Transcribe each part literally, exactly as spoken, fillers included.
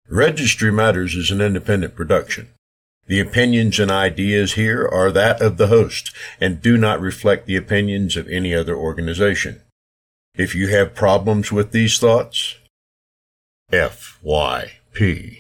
Registry Matters is an independent production. The opinions and ideas here are that of the host and do not reflect the opinions of any other organization. If you have problems with these thoughts, F Y P.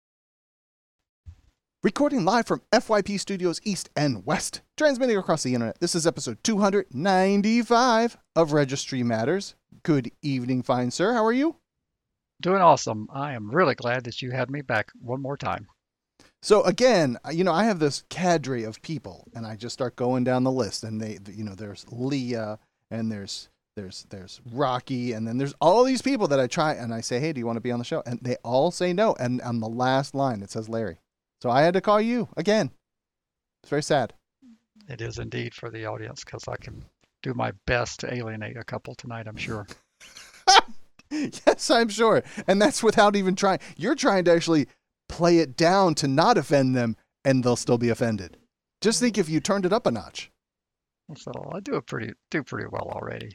Recording live from F Y P Studios East and West, transmitting across the internet. This is episode two ninety-five of Registry Matters. Good evening, fine sir. How are you? Doing awesome. I am really glad that you had me back one more time. So again, you know, I have this cadre of people, and I just start going down the list, and they, you know, there's Leah, and there's there's there's Rocky, and then there's all these people that I try, and I say, hey, do you want to be on the show? And they all say no, and on the last line it says Larry. So I had to call you again. It's very sad. It is indeed for the audience, because I can do my best to alienate a couple tonight, I'm sure. Yes, I'm sure. And that's without even trying. You're trying to actually play it down to not offend them, and they'll still be offended. Just think if you turned it up a notch. So I do it pretty do pretty well already.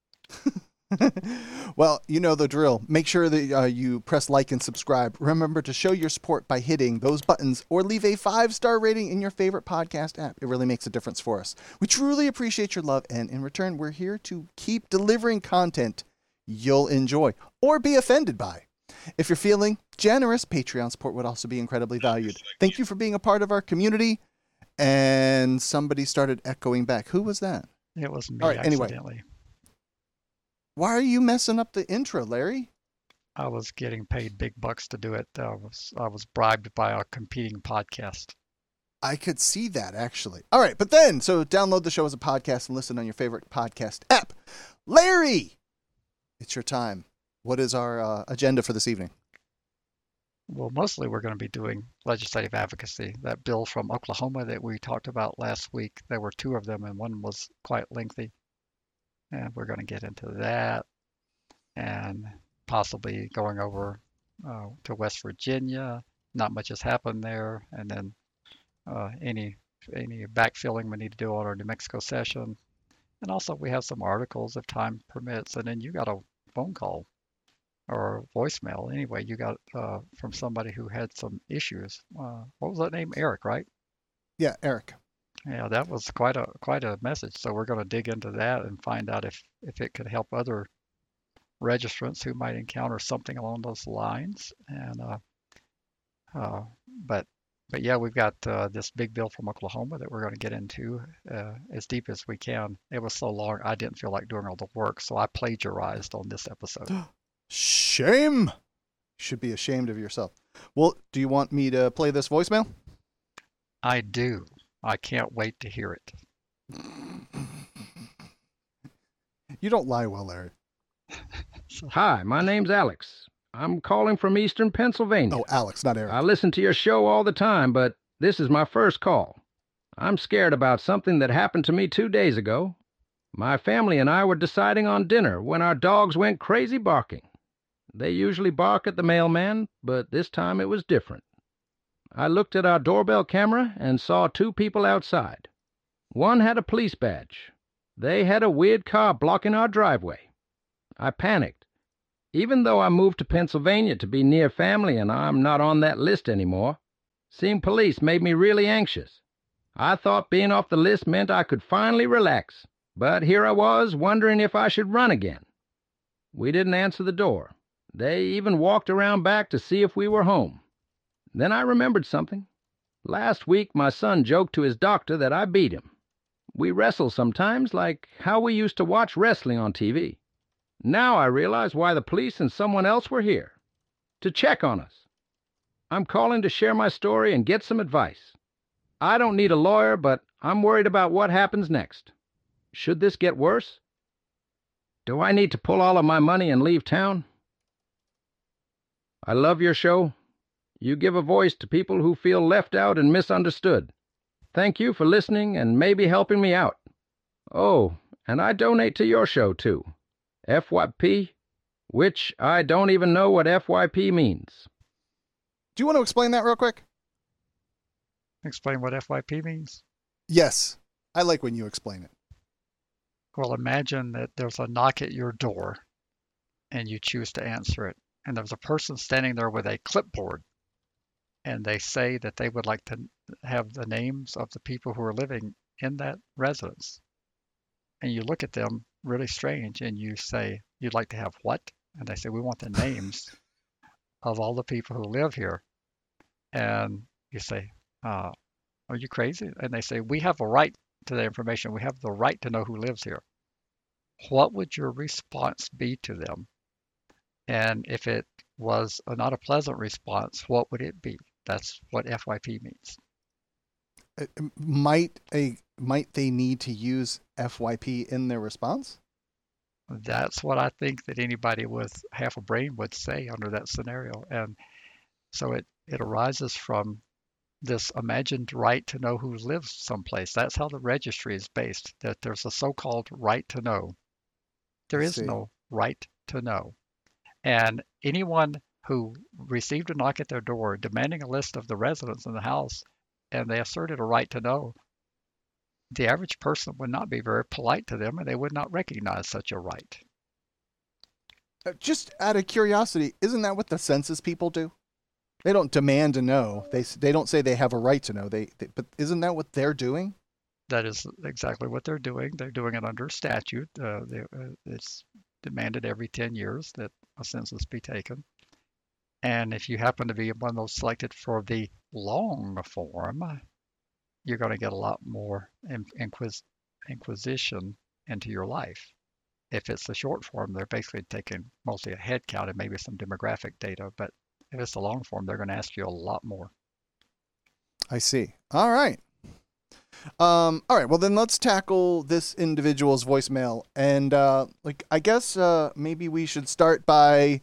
Well, you know the drill. Make sure that uh, you press like and subscribe. Remember to show your support by hitting those buttons or leave a five-star rating in your favorite podcast app. It really makes a difference for us. We truly appreciate your love, and in return, we're here to keep delivering content you'll enjoy or be offended by. If you're feeling generous, Patreon support would also be incredibly valued. Thank you for being a part of our community. And somebody started echoing back. Who was that? It was me. All right, accidentally. Anyway. Why are you messing up the intro, Larry? I was getting paid big bucks to do it. I was I was bribed by a competing podcast. I could see that, actually. All right, but then, so download the show as a podcast and listen on your favorite podcast app. Larry, it's your time. What is our uh, agenda for this evening? Well, mostly we're going to be doing legislative advocacy. That bill from Oklahoma that we talked about last week, there were two of them, and one was quite lengthy. And we're going to get into that, and possibly going over uh, to West Virginia. Not much has happened there, and then uh, any any backfilling we need to do on our New Mexico session. And also we have some articles if time permits, and then you got a phone call or voicemail. Anyway, you got uh, from somebody who had some issues. Uh, what was that name? Eric, right? Yeah, Eric. Yeah, that was quite a quite a message. So we're going to dig into that and find out if if it could help other registrants who might encounter something along those lines. And uh, uh, but but yeah, we've got uh, this big bill from Oklahoma that we're going to get into uh, as deep as we can. It was so long, I didn't feel like doing all the work, so I plagiarized on this episode. Shame! You should be ashamed of yourself. Well, do you want me to play this voicemail? I do. I can't wait to hear it. You don't lie well, Larry. Hi, my name's Alex. I'm calling from eastern Pennsylvania. Oh, Alex, not Eric. I listen to your show all the time, but this is my first call. I'm scared about something that happened to me two days ago. My family and I were deciding on dinner when our dogs went crazy barking. They usually bark at the mailman, but this time it was different. I looked at our doorbell camera and saw two people outside. One had a police badge. They had a weird car blocking our driveway. I panicked. Even though I moved to Pennsylvania to be near family and I'm not on that list anymore, seeing police made me really anxious. I thought being off the list meant I could finally relax, but here I was wondering if I should run again. We didn't answer the door. They even walked around back to see if we were home. Then I remembered something. Last week my son joked to his doctor that I beat him. We wrestle sometimes, like how we used to watch wrestling on T V. Now I realize why the police and someone else were here. To check on us. I'm calling to share my story and get some advice. I don't need a lawyer, but I'm worried about what happens next. Should this get worse? Do I need to pull all of my money and leave town? I love your show. You give a voice to people who feel left out and misunderstood. Thank you for listening and maybe helping me out. Oh, and I donate to your show, too. F Y P, which I don't even know what F Y P means. Do you want to explain that real quick? Explain what F Y P means? Yes. I like when you explain it. Well, imagine that there's a knock at your door and you choose to answer it. and there's a person standing there with a clipboard, and they say that they would like to have the names of the people who are living in that residence. And you look at them really strange and you say, you'd like to have what? And they say, we want the names of all the people who live here. And you say, uh, are you crazy? And they say, we have a right to that information. We have the right to know who lives here. What would your response be to them? And if it was a, not a pleasant response, what would it be? That's what F Y P means. Might a might they need to use F Y P in their response? That's what I think that anybody with half a brain would say under that scenario. And so it, it arises from this imagined right to know who lives someplace. That's how the registry is based, that there's a so-called right to know. There is no right to know. And anyone who received a knock at their door demanding a list of the residents in the house, and they asserted a right to know, the average person would not be very polite to them, and they would not recognize such a right. Uh, just out of curiosity, isn't that what the census people do? They don't demand to know. They they don't say they have a right to know. They, they but isn't that what they're doing? That is exactly what they're doing. They're doing it under statute. Uh, they, uh, it's demanded every ten years that a census be taken. And if you happen to be one of those selected for the long form, you're going to get a lot more inquis- inquisition into your life. If it's the short form, they're basically taking mostly a head count and maybe some demographic data. But if it's the long form, they're going to ask you a lot more. I see. All right. Um, all right. Well, then let's tackle this individual's voicemail. And uh, like, I guess uh, maybe we should start by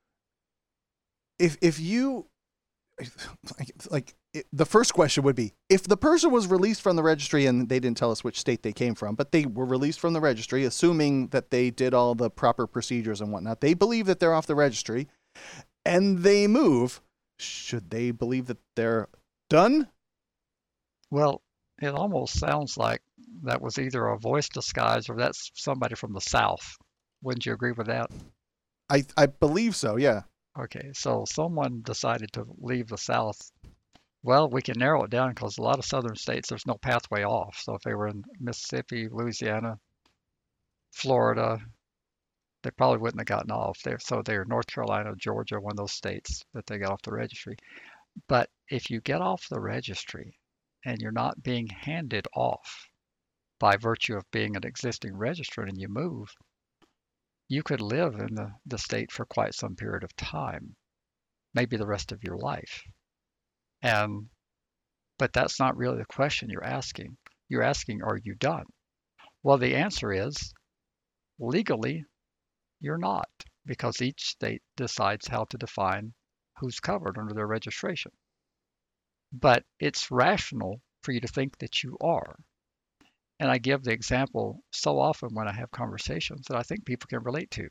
if if you like, like it, the first question would be, if the person was released from the registry, and they didn't tell us which state they came from, but they were released from the registry, assuming that they did all the proper procedures and whatnot, they believe that they're off the registry and they move. Should they believe that they're done? Well, it almost sounds like that was either a voice disguise or that's somebody from the South. Wouldn't you agree with that? I, I believe so, yeah. Okay, so someone decided to leave the South. Well, we can narrow it down because a lot of southern states, there's no pathway off. So if they were in Mississippi, Louisiana, Florida, they probably wouldn't have gotten off there. So they're North Carolina, Georgia, one of those states that they got off the registry. But if you get off the registry and you're not being handed off by virtue of being an existing registrant and you move, you could live in the, the state for quite some period of time, maybe the rest of your life. And but that's not really the question you're asking. You're asking, are you done? Well, the answer is legally, you're not, because each state decides how to define who's covered under their registration. But it's rational for you to think that you are. And I give the example so often when I have conversations that I think people can relate to.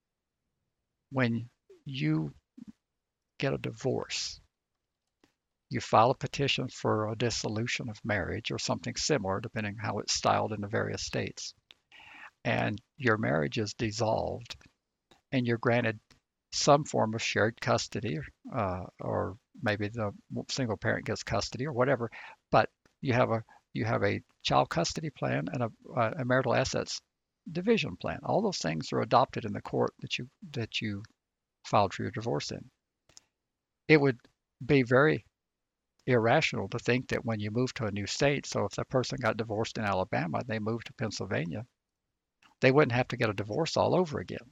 When you get a divorce, you file a petition for a dissolution of marriage or something similar, depending on how it's styled in the various states. And your marriage is dissolved and you're granted some form of shared custody, uh, or maybe the single parent gets custody or whatever, but you have a you have a child custody plan and a, a marital assets division plan. All those things are adopted in the court that you that you filed for your divorce in. It would be very irrational to think that when you move to a new state, so if that person got divorced in Alabama, they moved to Pennsylvania, they wouldn't have to get a divorce all over again.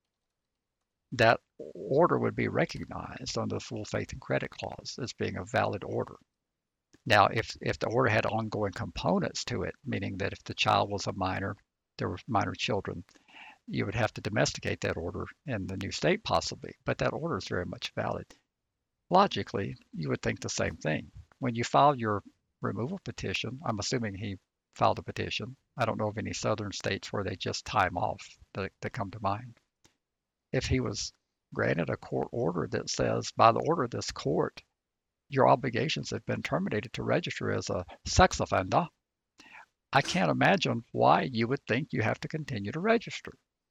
That order would be recognized under the full faith and credit clause as being a valid order. Now, if, if the order had ongoing components to it, meaning that if the child was a minor, there were minor children, you would have to domesticate that order in the new state possibly, but that order is very much valid. Logically, you would think the same thing. When you file your removal petition, I'm assuming he filed a petition. I don't know of any southern states where they just time off that, that come to mind. If he was granted a court order that says, by the order of this court, your obligations have been terminated to register as a sex offender, I can't imagine why you would think you have to continue to register.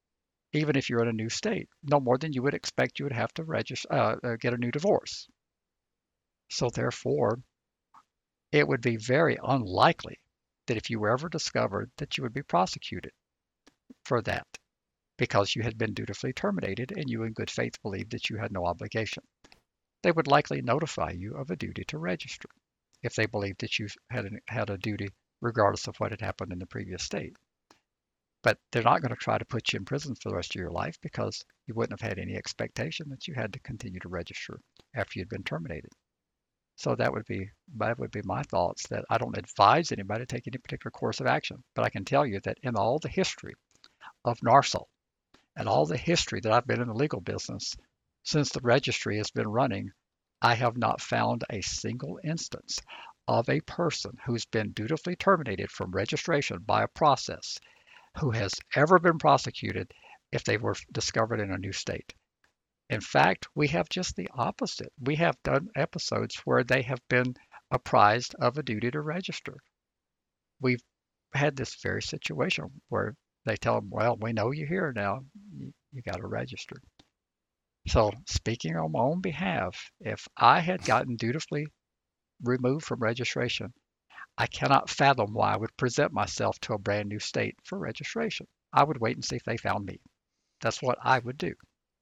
even if you're in a new state, no more than you would expect you would have to register, uh, uh, get a new divorce. So therefore, it would be very unlikely that if you were ever discovered that you would be prosecuted for that because you had been dutifully terminated and you in good faith believed that you had no obligation. They would likely notify you of a duty to register if they believed that you had, an, had a duty regardless of what had happened in the previous state. But they're not going to try to put you in prison for the rest of your life because you wouldn't have had any expectation that you had to continue to register after you'd been terminated. So that would be that would be my thoughts, that I don't advise anybody to take any particular course of action. But I can tell you that in all the history of NARSOL and all the history that I've been in the legal business since the registry has been running, I have not found a single instance of a person who's been dutifully terminated from registration by a process who has ever been prosecuted if they were discovered in a new state. In fact, we have just the opposite. We have done episodes where they have been apprised of a duty to register. We've had this very situation where they tell them, well, we know you're here now. You, you got to register. So speaking on my own behalf, if I had gotten dutifully removed from registration, I cannot fathom why I would present myself to a brand new state for registration. I would wait and see if they found me. That's what I would do.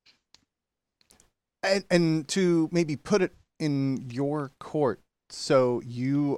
And, and to maybe put it in your court, so you,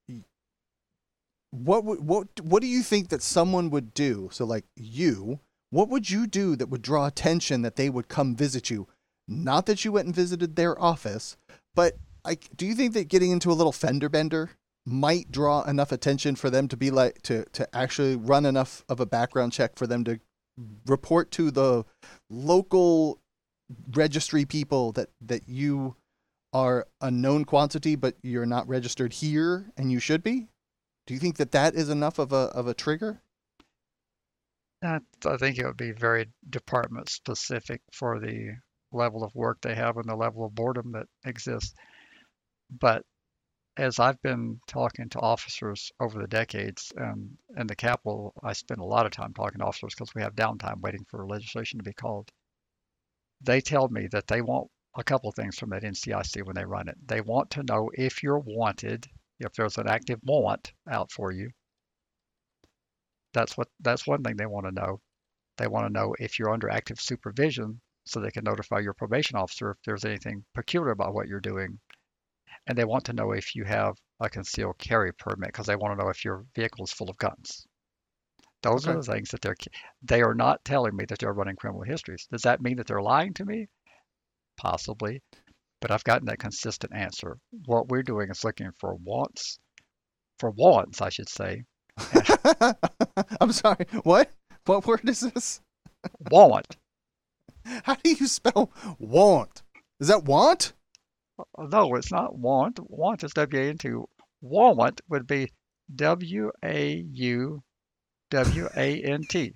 what would what what do you think that someone would do? So like you, what would you do that would draw attention that they would come visit you? Not that you went and visited their office, but like, do you think that getting into a little fender bender might draw enough attention for them to be like to to actually run enough of a background check for them to report to the local registry people that that you are a known quantity, but you're not registered here and you should be? Do you think that that is enough of a of a trigger? I, I think it would be very department specific for the level of work they have and the level of boredom that exists. But as I've been talking to officers over the decades, and in the Capitol, I spend a lot of time talking to officers because we have downtime waiting for legislation to be called. They tell me that they want a couple of things from that N C I C when they run it. They want to know if you're wanted, if there's an active warrant out for you. That's what that's one thing they want to know. They want to know if you're under active supervision so they can notify your probation officer if there's anything peculiar about what you're doing. And they want to know if you have a concealed carry permit because they want to know if your vehicle is full of guns. Those Okay. are the things that they're, they are not telling me that they're running criminal histories. Does that mean that they're lying to me? Possibly. But I've gotten that consistent answer. What we're doing is looking for wants, for wants, I should say. I'm sorry. What? What word is this? Want. How do you spell want? Is that want? No, it's not want. Want is W A N T. Want would be W A U W A N T.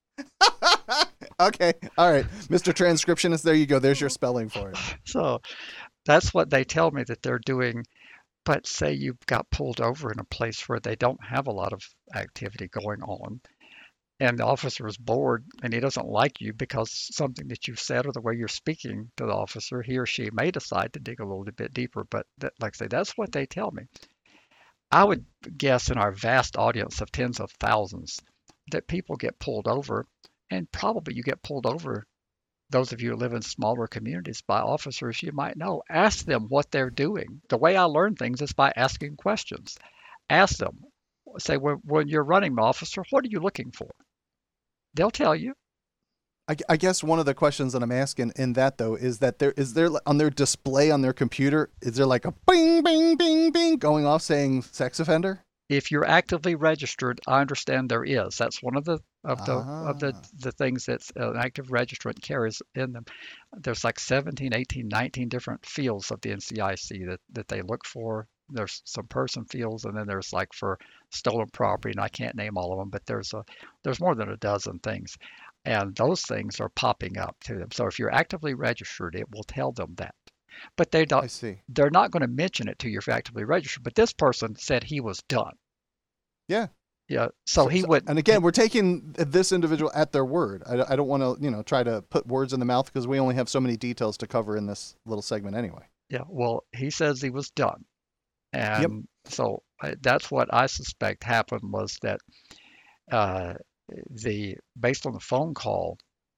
Okay. All right. Mister Transcriptionist, there you go. There's your spelling for it. So that's what they tell me that they're doing. But say you got pulled over in a place where they don't have a lot of activity going on, and the officer is bored and he doesn't like you because something that you've said or the way you're speaking to the officer, he or she may decide to dig a little bit deeper. But that, like I say, that's what they tell me. I would guess in our vast audience of tens of thousands that people get pulled over, and probably you get pulled over, those of you who live in smaller communities, by officers you might know. Ask them what they're doing. The way I learn things is by asking questions. Ask them. Say, when, when you're running, officer, what are you looking for? They'll tell you. I, I guess one of the questions that I'm asking in that though is that there is there on their display on their computer, is there like a bing bing bing bing going off saying sex offender? If you're actively registered, I understand there is. That's one of the of the Ah. of the the things that an active registrant carries in them. There's like seventeen, eighteen, nineteen different fields of the N C I C that that they look for. There's some person fields, and then there's like for stolen property, and I can't name all of them, but there's a there's more than a dozen things, and those things are popping up to them. So if you're actively registered, it will tell them that. But they I don't. see. They're not going to mention it to you if you're actively registered. But this person said he was done. Yeah. Yeah. So So, he so, would. and again, we're taking this individual at their word. I, I don't want to, you know, try to put words in the mouth because we only have so many details to cover in this little segment anyway. Yeah. Well, he says he was done, Yep. and so uh, that's what I suspect happened was that uh, the based on the phone call,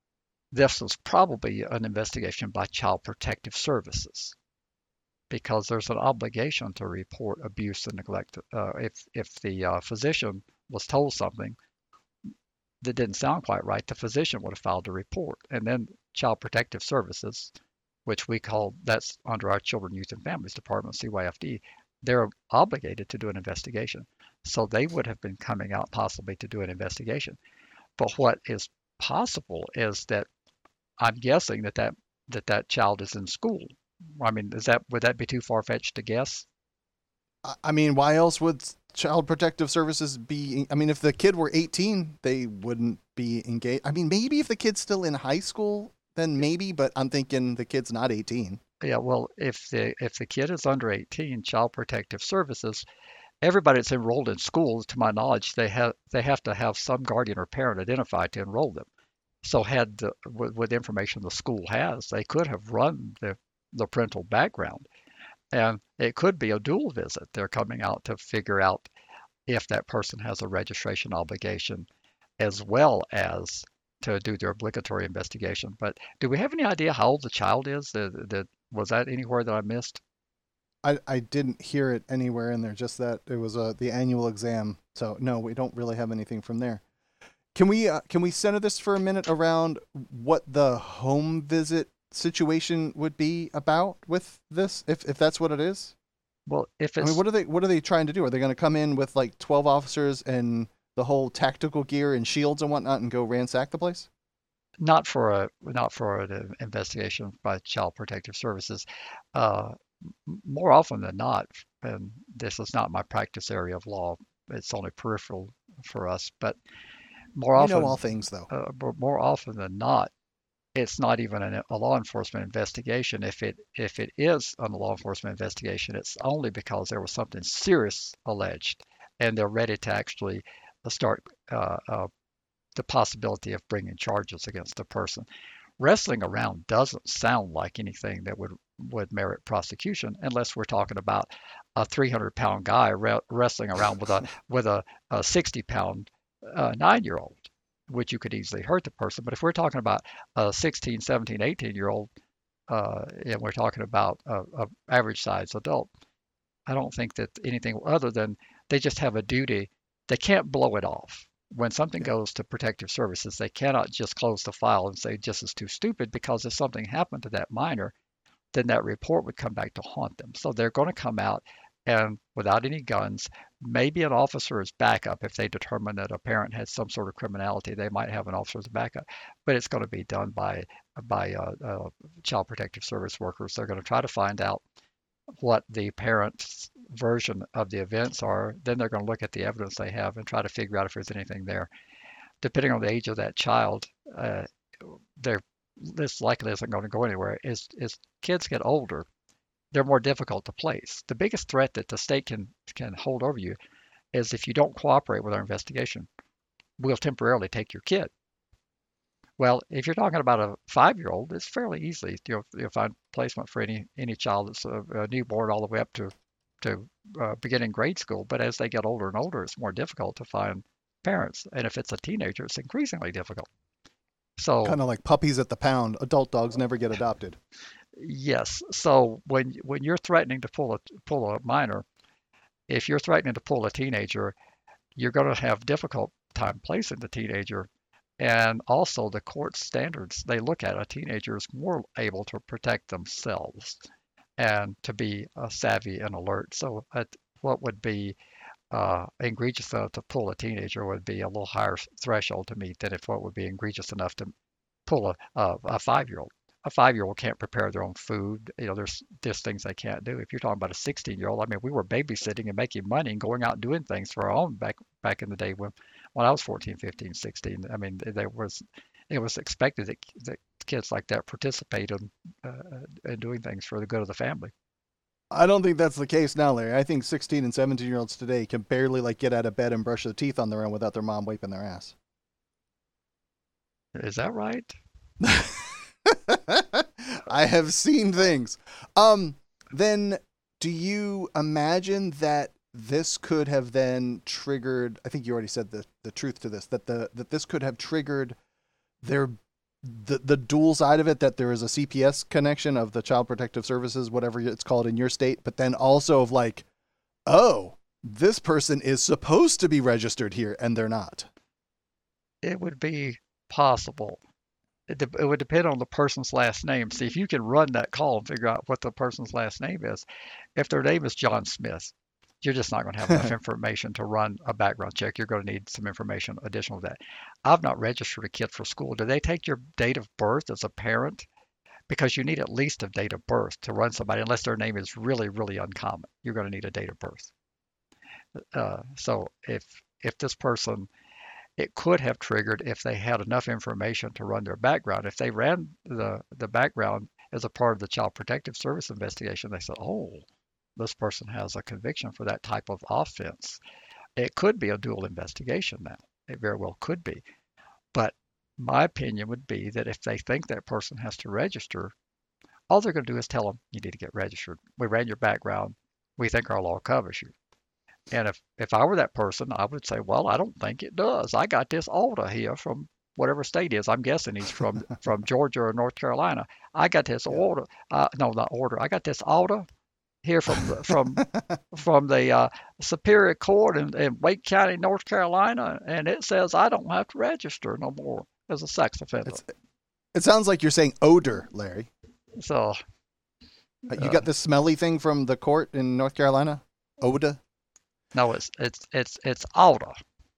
this was probably an investigation by Child Protective Services because there's an obligation to report abuse and neglect. Uh, if if the uh, physician was told something that didn't sound quite right, the physician would have filed a report, and then Child Protective Services, which we call that's under our Children, Youth, and Families Department, C Y F D, they're obligated to do an investigation. So they would have been coming out possibly to do an investigation. But what is possible is that I'm guessing that that, that, that child is in school. I mean, is that would that be too far fetched to guess? I- I mean, why else would Child Protective Services be? I mean, if the kid were eighteen, they wouldn't be engaged. I mean, maybe if the kid's still in high school, then maybe, but I'm thinking the kid's not eighteen. Yeah, well, if the if the kid is under eighteen, Child Protective Services, everybody that's enrolled in schools, to my knowledge, they have they have to have some guardian or parent identified to enroll them. So had the, with, with information the school has, they could have run the the parental background, and it could be a dual visit. They're coming out to figure out if that person has a registration obligation, as well as to do their obligatory investigation. But do we have any idea how old the child is? That, that was that anywhere that I missed? I, I didn't hear it anywhere in there, just that it was a, the annual exam. So, no, we don't really have anything from there. Can we uh, can we center this for a minute around what the home visit situation would be about with this, if if that's what it is? Well, if I it's mean, what are they what are they trying to do? Are they going to come in with like twelve officers and the whole tactical gear and shields and whatnot and go ransack the place? not for a not for an investigation by Child Protective Services, uh, more often than not, and this is not my practice area of law, it's only peripheral for us, but more You know all often, things, though. uh, more often than not, it's not even an, a law enforcement investigation. If it if it is a law enforcement investigation, it's only because there was something serious alleged, and they're ready to actually uh, start uh, uh, the possibility of bringing charges against the person. Wrestling around doesn't sound like anything that would would merit prosecution unless we're talking about a three hundred pound guy re- wrestling around with a with a, a sixty pound uh, nine year old, which you could easily hurt the person. But if we're talking about a sixteen, seventeen, eighteen year old, uh, and we're talking about a, a average size adult, I don't think that anything other than they just have a duty. They can't blow it off. When something Yeah. goes to protective services, they cannot just close the file and say just is too stupid, because if something happened to that minor, then that report would come back to haunt them. So they're going to come out and without any guns, maybe an officer as backup. If they determine that a parent has some sort of criminality, they might have an officer as backup, but it's going to be done by by uh, uh, child protective service workers. They're going to try to find out what the parent's version of the events are. Then they're going to look at the evidence they have and try to figure out if there's anything there. Depending on the age of that child, uh, they're this likely isn't going to go anywhere. As, as kids get older, they're more difficult to place. The biggest threat that the state can can hold over you is if you don't cooperate with our investigation, we'll temporarily take your kid. Well, if you're talking about a five-year-old, it's fairly easy. You'll, you'll find placement for any any child that's a, a newborn all the way up to to uh, beginning grade school. But as they get older and older, it's more difficult to find parents. And if it's a teenager, it's increasingly difficult. So Kind of like puppies at the pound. Adult dogs never get adopted. yes, so when when you're threatening to pull a pull a minor, if you're threatening to pull a teenager, you're going to have difficult time placing the teenager. And also the court standards they look at a teenager is more able to protect themselves and to be uh, savvy and alert. So at what would be uh, egregious enough to pull a teenager would be a little higher threshold to meet than if what would be egregious enough to pull a, a, a five-year-old. A five-year-old can't prepare their own food. You know, there's just things they can't do. If you're talking about a sixteen-year-old, I mean, we were babysitting and making money and going out and doing things for our own back back in the day when when I was fourteen, fifteen, sixteen. I mean, there was it was expected that, that kids like that participate in, uh, in doing things for the good of the family. I don't think that's the case now, Larry. I think sixteen and seventeen year olds today can barely like get out of bed and brush their teeth on their own without their mom wiping their ass. Is that right? I have seen things. Um, then do you imagine that this could have then triggered, I think you already said the, the truth to this, that the that this could have triggered their the the dual side of it, that there is a C P S connection of the Child Protective Services, whatever it's called in your state, but then also of like, oh, this person is supposed to be registered here and they're not. It would be possible. It, de- it would depend on the person's last name. See, if you can run that call and figure out what the person's last name is, if their name is John Smith, you're just not going to have enough information to run a background check. You're going to need some information additional to that. I've not registered a kid for school. Do they take your date of birth as a parent? Because you need at least a date of birth to run somebody, unless their name is really, really uncommon. You're going to need a date of birth. Uh, so if if this person, it could have triggered if they had enough information to run their background. If they ran the, the background as a part of the Child Protective Service investigation, they said, oh, this person has a conviction for that type of offense. It could be a dual investigation now. It very well could be. But my opinion would be that if they think that person has to register, all they're going to do is tell them, you need to get registered. We ran your background. We think our law covers you. And if, if I were that person, I would say, well, I don't think it does. I got this order here from whatever state is. I'm guessing he's from, from Georgia or North Carolina. I got this order. Uh, no, not order. I got this order here from the, from from the uh, Superior Court in, in Wake County, North Carolina, and it says I don't have to register no more as a sex offender. It's, it sounds like you're saying odor, Larry. So uh, you got this smelly thing from the court in North Carolina, Oda. No, it's it's it's it's order.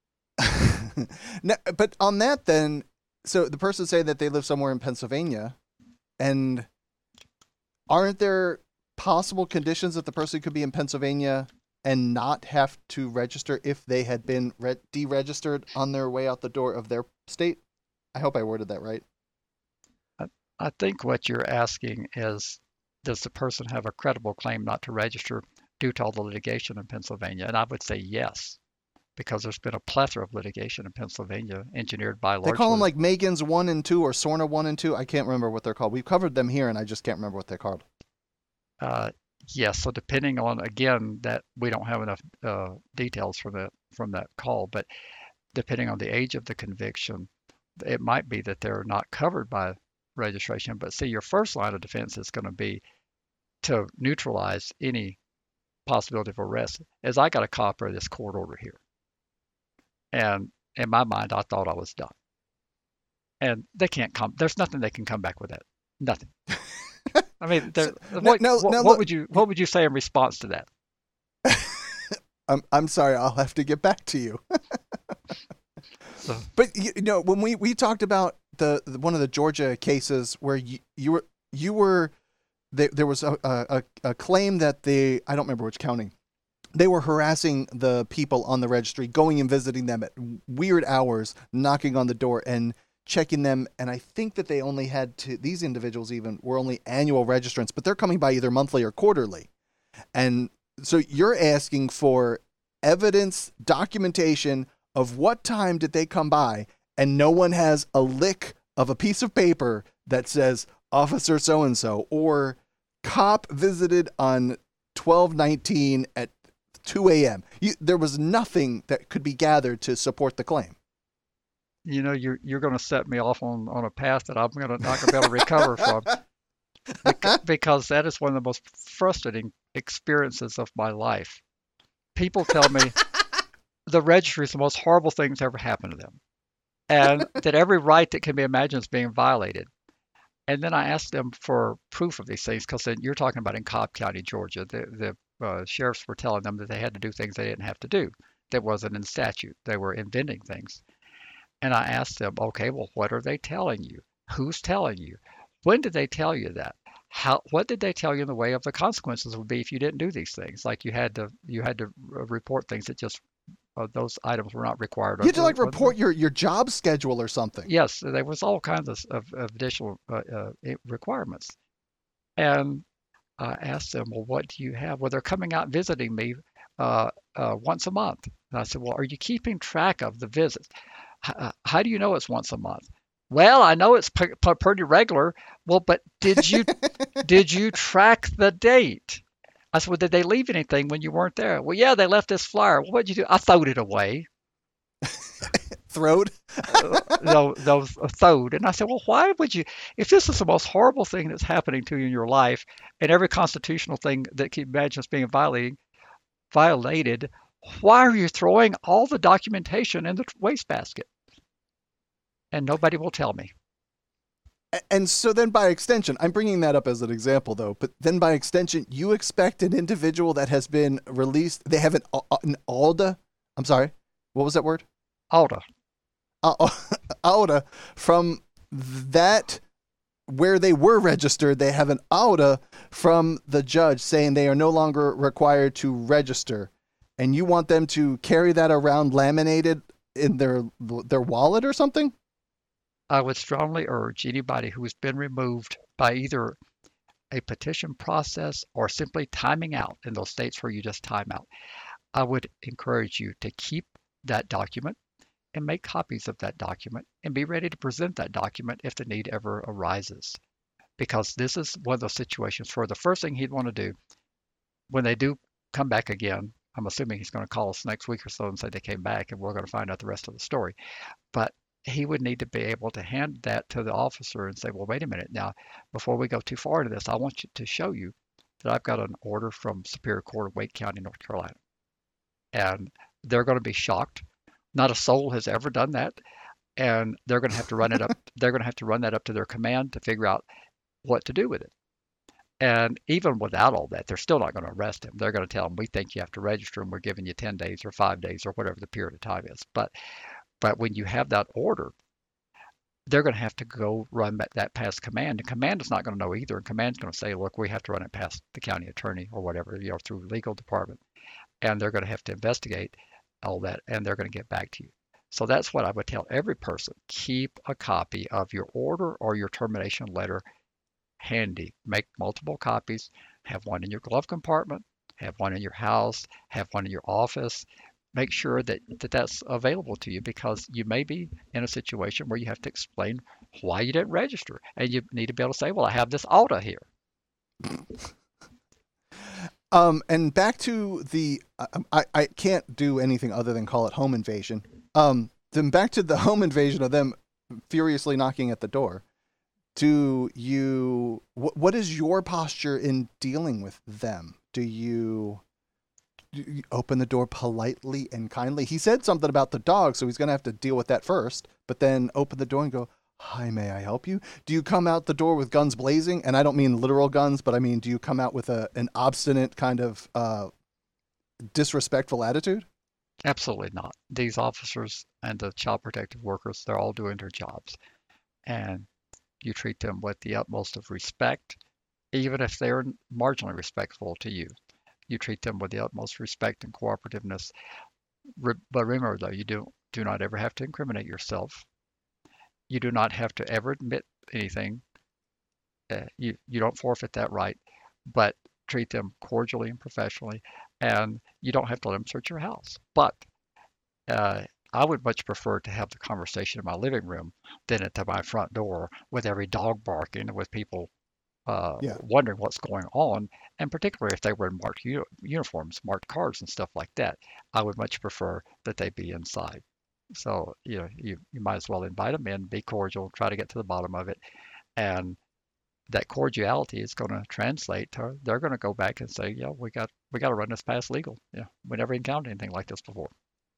No, but on that then, so the person say that they live somewhere in Pennsylvania, and aren't there possible conditions that the person could be in Pennsylvania and not have to register if they had been re- deregistered on their way out the door of their state? I hope I worded that right. I, I think what you're asking is, does the person have a credible claim not to register due to all the litigation in Pennsylvania? And I would say yes, because there's been a plethora of litigation in Pennsylvania engineered by largely... They call them like Megan's one and two or Sorna one and two. I can't remember what they're called. We've covered them here, and I just can't remember what they're called. Uh, yes, so depending on, again, that we don't have enough uh, details from that from that call, but depending on the age of the conviction, it might be that they're not covered by registration. But see, your first line of defense is going to be to neutralize any possibility of arrest. As I got a copy of this court order here, and in my mind, I thought I was done. And they can't come. There's nothing they can come back with that. Nothing. I mean, so, what, no, what, no, what look, would you what would you say in response to that? I'm I'm sorry, I'll have to get back to you. So, but you know, when we, we talked about the, the one of the Georgia cases where you you were you were there, there was a, a a claim that they, I don't remember which county, they were harassing the people on the registry, going and visiting them at weird hours, knocking on the door and checking them. And I think that they only had to, these individuals even were only annual registrants, but they're coming by either monthly or quarterly. And so you're asking for evidence, documentation of what time did they come by, and no one has a lick of a piece of paper that says Officer so-and-so or cop visited on twelve nineteen at two a.m. You, there was nothing that could be gathered to support the claim. you know, you're you're going to set me off on, on a path that I'm going to not going to be able to recover from, because, because that is one of the most frustrating experiences of my life. People tell me the registry is the most horrible thing that's ever happened to them, and that every right that can be imagined is being violated. And then I asked them for proof of these things, because you're talking about in Cobb County, Georgia, the the uh, sheriffs were telling them that they had to do things they didn't have to do. That wasn't in statute. They were inventing things. And I asked them, okay, well, what are they telling you? Who's telling you? When did they tell you that? How? What did they tell you in the way of the consequences would be if you didn't do these things? Like you had to you had to report things that just uh, those items were not required. You had to like report your, your job schedule or something. Yes, there was all kinds of, of, of additional uh, uh, requirements. And I asked them, well, what do you have? Well, they're coming out visiting me uh, uh, once a month. And I said, well, are you keeping track of the visits? H- uh, how do you know it's once a month? Well, I know it's p- p- pretty regular. Well, but did you did you track the date? I said, well, did they leave anything when you weren't there? Well, yeah, they left this flyer. Well, what'd you do? I throwed it away. Throwed? Uh, those, those uh, throwed. And I said, well, why would you? If this is the most horrible thing that's happening to you in your life, and every constitutional thing that you imagine is being violated, violated, why are you throwing all the documentation in the wastebasket? And nobody will tell me. And so then by extension, I'm bringing that up as an example though, but then by extension, you expect an individual that has been released, they have an, an A U D A, I'm sorry, what was that word? A U D A. Uh, A U D A from that, where they were registered, they have an A U D A from the judge saying they are no longer required to register. And you want them to carry that around laminated in their their wallet or something? I would strongly urge anybody who has been removed by either a petition process or simply timing out in those states where you just time out. I would encourage you to keep that document and make copies of that document and be ready to present that document if the need ever arises. Because this is one of those situations where the first thing he'd want to do when they do come back again, I'm assuming he's going to call us next week or so and say they came back, and we're going to find out the rest of the story. But he would need to be able to hand that to the officer and say, well, wait a minute. Now, before we go too far into this, I want you to show you that I've got an order from Superior Court of Wake County, North Carolina. And they're going to be shocked. Not a soul has ever done that. And they're going to have to run it up. They're going to have to run that up to their command to figure out what to do with it. And even without all that, they're still not going to arrest him. They're going to tell him, we think you have to register and we're giving you ten days or five days or whatever the period of time is. But But when you have that order, they're going to have to go run that, that past command. And command is not going to know either. And command's going to say, look, we have to run it past the county attorney or whatever, you know, through legal department. And they're going to have to investigate all that, and they're going to get back to you. So that's what I would tell every person. Keep a copy of your order or your termination letter handy. Make multiple copies. Have one in your glove compartment. Have one in your house. Have one in your office. Make sure that, that that's available to you, because you may be in a situation where you have to explain why you didn't register. And you need to be able to say, well, I have this A U D A here. Um, and back to the, I, I can't do anything other than call it home invasion. Um, then back to the home invasion of them furiously knocking at the door. Do you, wh- what is your posture in dealing with them? Do you... You open the door politely and kindly? He said something about the dog, so he's going to have to deal with that first, but then open the door and go, hi, may I help you? Do you come out the door with guns blazing? And I don't mean literal guns, but I mean, do you come out with a an obstinate kind of uh, disrespectful attitude? Absolutely not. These officers and the child protective workers, they're all doing their jobs. And you treat them with the utmost of respect, even if they're marginally respectful to you. You treat them with the utmost respect and cooperativeness. Re- but remember, though, you do, do not ever have to incriminate yourself. You do not have to ever admit anything. Uh, you, you don't forfeit that right, but treat them cordially and professionally. And you don't have to let them search your house. But uh, I would much prefer to have the conversation in my living room than at my front door with every dog barking, with people Uh, Yeah. wondering what's going on, and particularly if they were in marked u- uniforms, marked cars and stuff like that. I would much prefer that they be inside. So, you know, you, you might as well invite them in, be cordial, try to get to the bottom of it. And that cordiality is going to translate to, they're going to go back and say, yeah, we got, we got to run this past legal. Yeah. We never encountered anything like this before.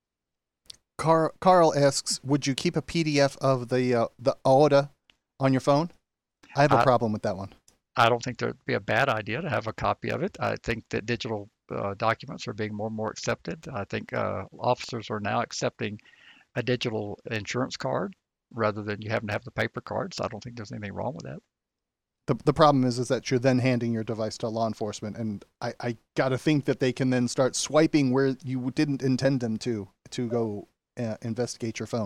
Carl, Carl asks, would you keep a P D F of the, uh, the A U D A on your phone? I have a I, problem with that one. I don't think there'd be a bad idea to have a copy of it. I think that digital uh, documents are being more and more accepted. I think uh, officers are now accepting a digital insurance card rather than you having to have the paper cards. I don't think there's anything wrong with that. The the problem is, is that you're then handing your device to law enforcement, and I, I got to think that they can then start swiping where you didn't intend them to, to go uh, investigate your phone.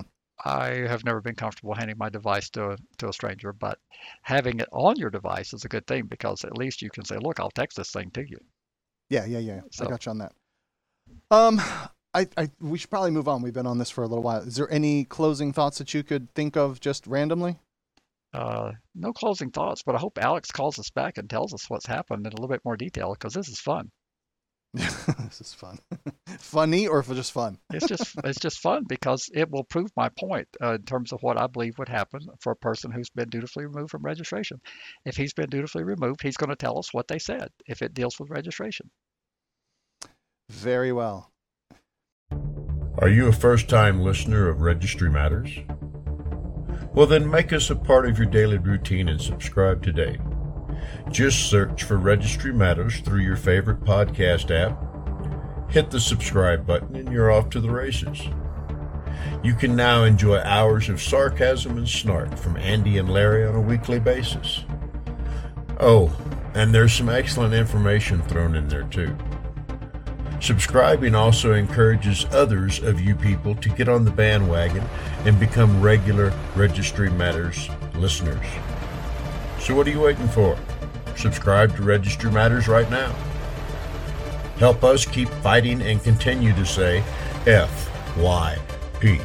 I have never been comfortable handing my device to a, to a stranger, but having it on your device is a good thing because at least you can say, look, I'll text this thing to you. Yeah, yeah, yeah. So- I got you on that. Um, I, I, we should probably move on. We've been on this for a little while. Is there any closing thoughts that you could think of just randomly? Uh, no closing thoughts, but I hope Alex calls us back and tells us what's happened in a little bit more detail because this is fun. This is fun. Funny or for just fun? It's just it's just fun because it will prove my point uh, in terms of what I believe would happen for a person who's been dutifully removed from registration. If he's been dutifully removed, he's going to tell us what they said if it deals with registration. Very well. Are you a first-time listener of Registry Matters? Well, then make us a part of your daily routine and subscribe today. Just search for Registry Matters through your favorite podcast app. Hit the subscribe button and you're off to the races. You can now enjoy hours of sarcasm and snark from Andy and Larry on a weekly basis. Oh, and there's some excellent information thrown in there too. Subscribing also encourages others of you people to get on the bandwagon and become regular Registry Matters listeners. So what are you waiting for? Subscribe to Registry Matters right now. Help us keep fighting and continue to say F Y P.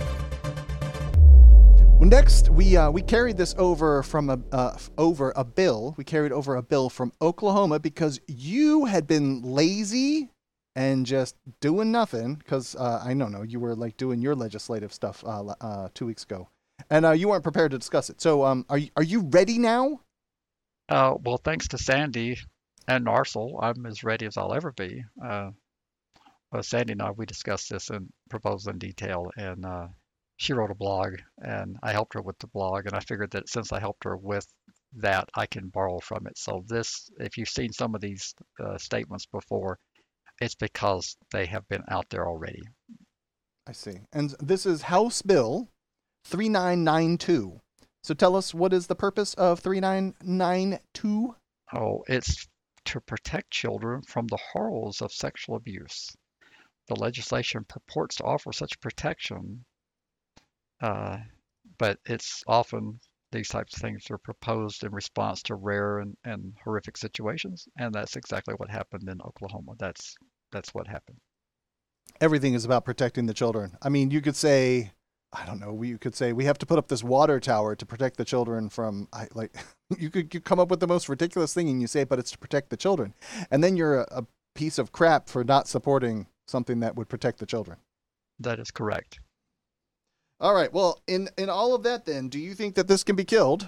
Well, next we uh, we carried this over from a uh, over a bill. We carried over a bill from Oklahoma because you had been lazy and just doing nothing. Because uh, I don't know, you were like doing your legislative stuff uh, uh, two weeks ago, and uh, you weren't prepared to discuss it. So, um, are you, are you ready now? Uh, well, thanks to Sandy and Narcel, I'm as ready as I'll ever be. Uh, well, Sandy and I, we discussed this and proposed in detail, and uh, she wrote a blog, and I helped her with the blog, and I figured that since I helped her with that, I can borrow from it. So this, if you've seen some of these uh, statements before, it's because they have been out there already. I see. And this is House Bill thirty-nine ninety-two. So tell us, what is the purpose of thirty-nine ninety-two? Oh, it's to protect children from the horrors of sexual abuse. The legislation purports to offer such protection, uh, but it's often these types of things are proposed in response to rare and, and horrific situations, and that's exactly what happened in Oklahoma. That's that's what happened. Everything is about protecting the children. I mean, you could say, I don't know, you could say we have to put up this water tower to protect the children from, I, like, you could you come up with the most ridiculous thing and you say, but it's to protect the children. And then you're a, a piece of crap for not supporting something that would protect the children. That is correct. All right. Well, in, in all of that, then, do you think that this can be killed?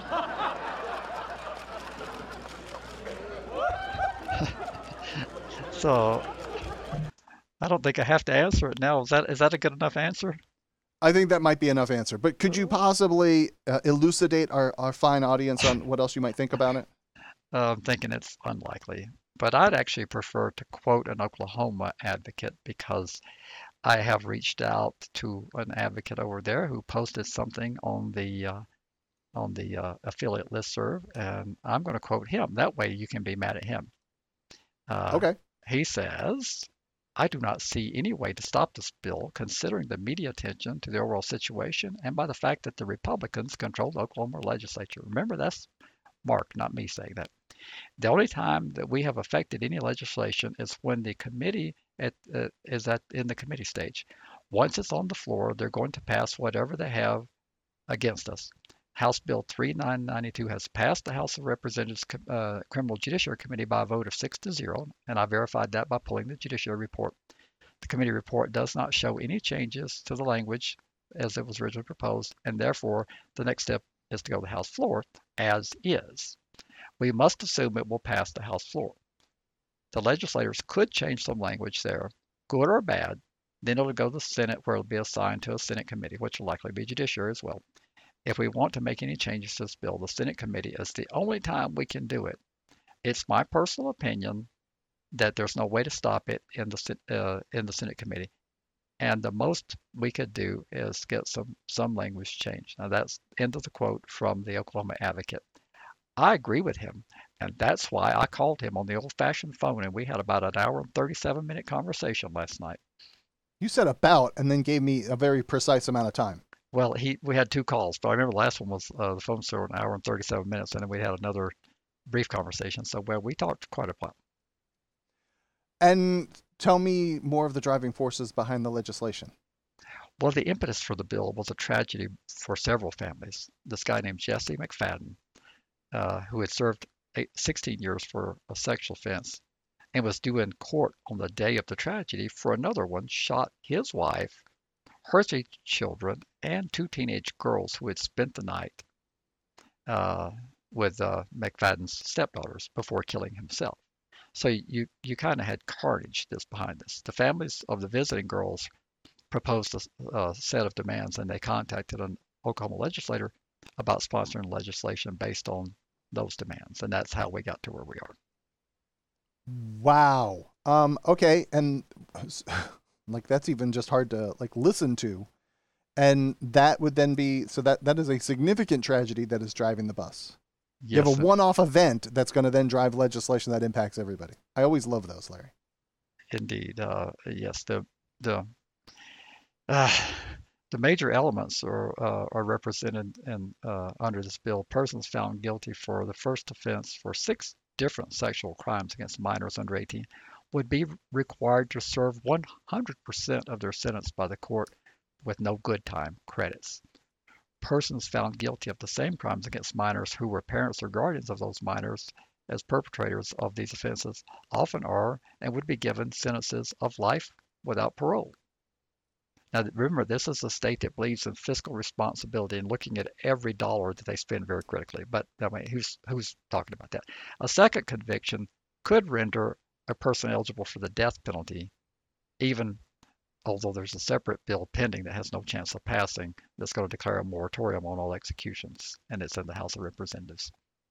So I don't think I have to answer it now. Is that is that a good enough answer? I think that might be enough answer. But could you possibly uh, elucidate our, our fine audience on what else you might think about it? Uh, I'm thinking it's unlikely. But I'd actually prefer to quote an Oklahoma advocate because I have reached out to an advocate over there who posted something on the uh, on the uh, affiliate listserv, and I'm going to quote him. That way you can be mad at him. Uh, Okay. He says, I do not see any way to stop this bill considering the media attention to the overall situation and by the fact that the Republicans control the Oklahoma legislature. Remember, that's Mark, not me saying that. The only time that we have affected any legislation is when the committee at, uh, is at in the committee stage. Once it's on the floor, they're going to pass whatever they have against us. House Bill thirty-nine ninety-two has passed the House of Representatives uh, Criminal Judiciary Committee by a vote of six to zero, and I verified that by pulling the Judiciary Report. The committee report does not show any changes to the language as it was originally proposed, and therefore the next step is to go to the House floor as is. We must assume it will pass the House floor. The legislators could change some language there, good or bad. Then it'll go to the Senate, where it'll be assigned to a Senate committee, which will likely be Judiciary as well. If we want to make any changes to this bill, the Senate committee is the only time we can do it. It's my personal opinion that there's no way to stop it in the uh, in the Senate committee, and the most we could do is get some some language changed. Now that's end of the quote from the Oklahoma Advocate. I agree with him, and that's why I called him on the old-fashioned phone, and we had about an hour and thirty-seven minute conversation last night. You said about and then gave me a very precise amount of time. Well, he we had two calls, but I remember the last one was uh, the phone for an hour and thirty-seven minutes, and then we had another brief conversation. So, well, we talked quite a while. And tell me more of the driving forces behind the legislation. Well, the impetus for the bill was a tragedy for several families. This guy named Jesse McFadden, uh, who had served eight, sixteen years for a sexual offense and was due in court on the day of the tragedy for another one, shot his wife, her three children, and two teenage girls who had spent the night uh, with uh, McFadden's stepdaughters before killing himself. So you you kind of had carnage that's behind this. The families of the visiting girls proposed a, a set of demands, and they contacted an Oklahoma legislator about sponsoring legislation based on those demands, and that's how we got to where we are. Wow. Um, okay, and like that's even just hard to like listen to. And that would then be so that that is a significant tragedy that is driving the bus. You Yes, have a one-off event that's going to then drive legislation that impacts everybody. I always love those, Larry. indeed. Uh, yes, the the uh, the major elements are uh, are represented in uh, under this bill. Persons found guilty for the first offense for six different sexual crimes against minors under eighteen would be required to serve one hundred percent of their sentence by the court with no good time credits. Persons found guilty of the same crimes against minors who were parents or guardians of those minors as perpetrators of these offenses often are and would be given sentences of life without parole. Now, remember, this is a state that believes in fiscal responsibility and looking at every dollar that they spend very critically. But I mean, who's who's talking about that? A second conviction could render a person eligible for the death penalty, even although there's a separate bill pending that has no chance of passing that's going to declare a moratorium on all executions, and it's in the House of Representatives.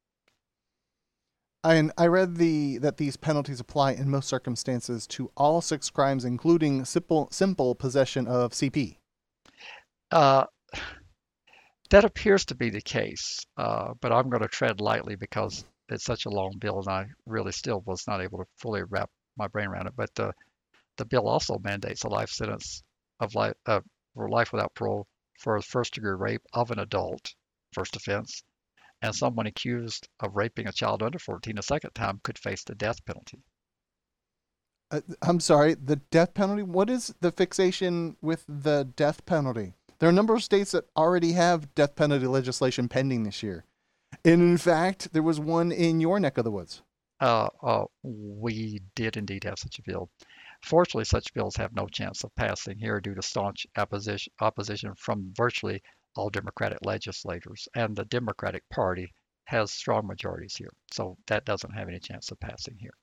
And I read the that these penalties apply in most circumstances to all six crimes, including simple simple possession of C P. Uh, that appears to be the case, uh, but I'm going to tread lightly because it's such a long bill, and I really still was not able to fully wrap my brain around it. But the the bill also mandates a life sentence of life uh, for life without parole for first degree rape of an adult, first offense, and someone accused of raping a child under fourteen a second time could face the death penalty. Uh, I'm sorry, the death penalty? What is the fixation with the death penalty? There are a number of states that already have death penalty legislation pending this year. And in fact, there was one in your neck of the woods. Uh, uh, we did indeed have such a bill. Fortunately, such bills have no chance of passing here due to staunch opposition, opposition from virtually all Democratic legislators, and the Democratic Party has strong majorities here, so that doesn't have any chance of passing here.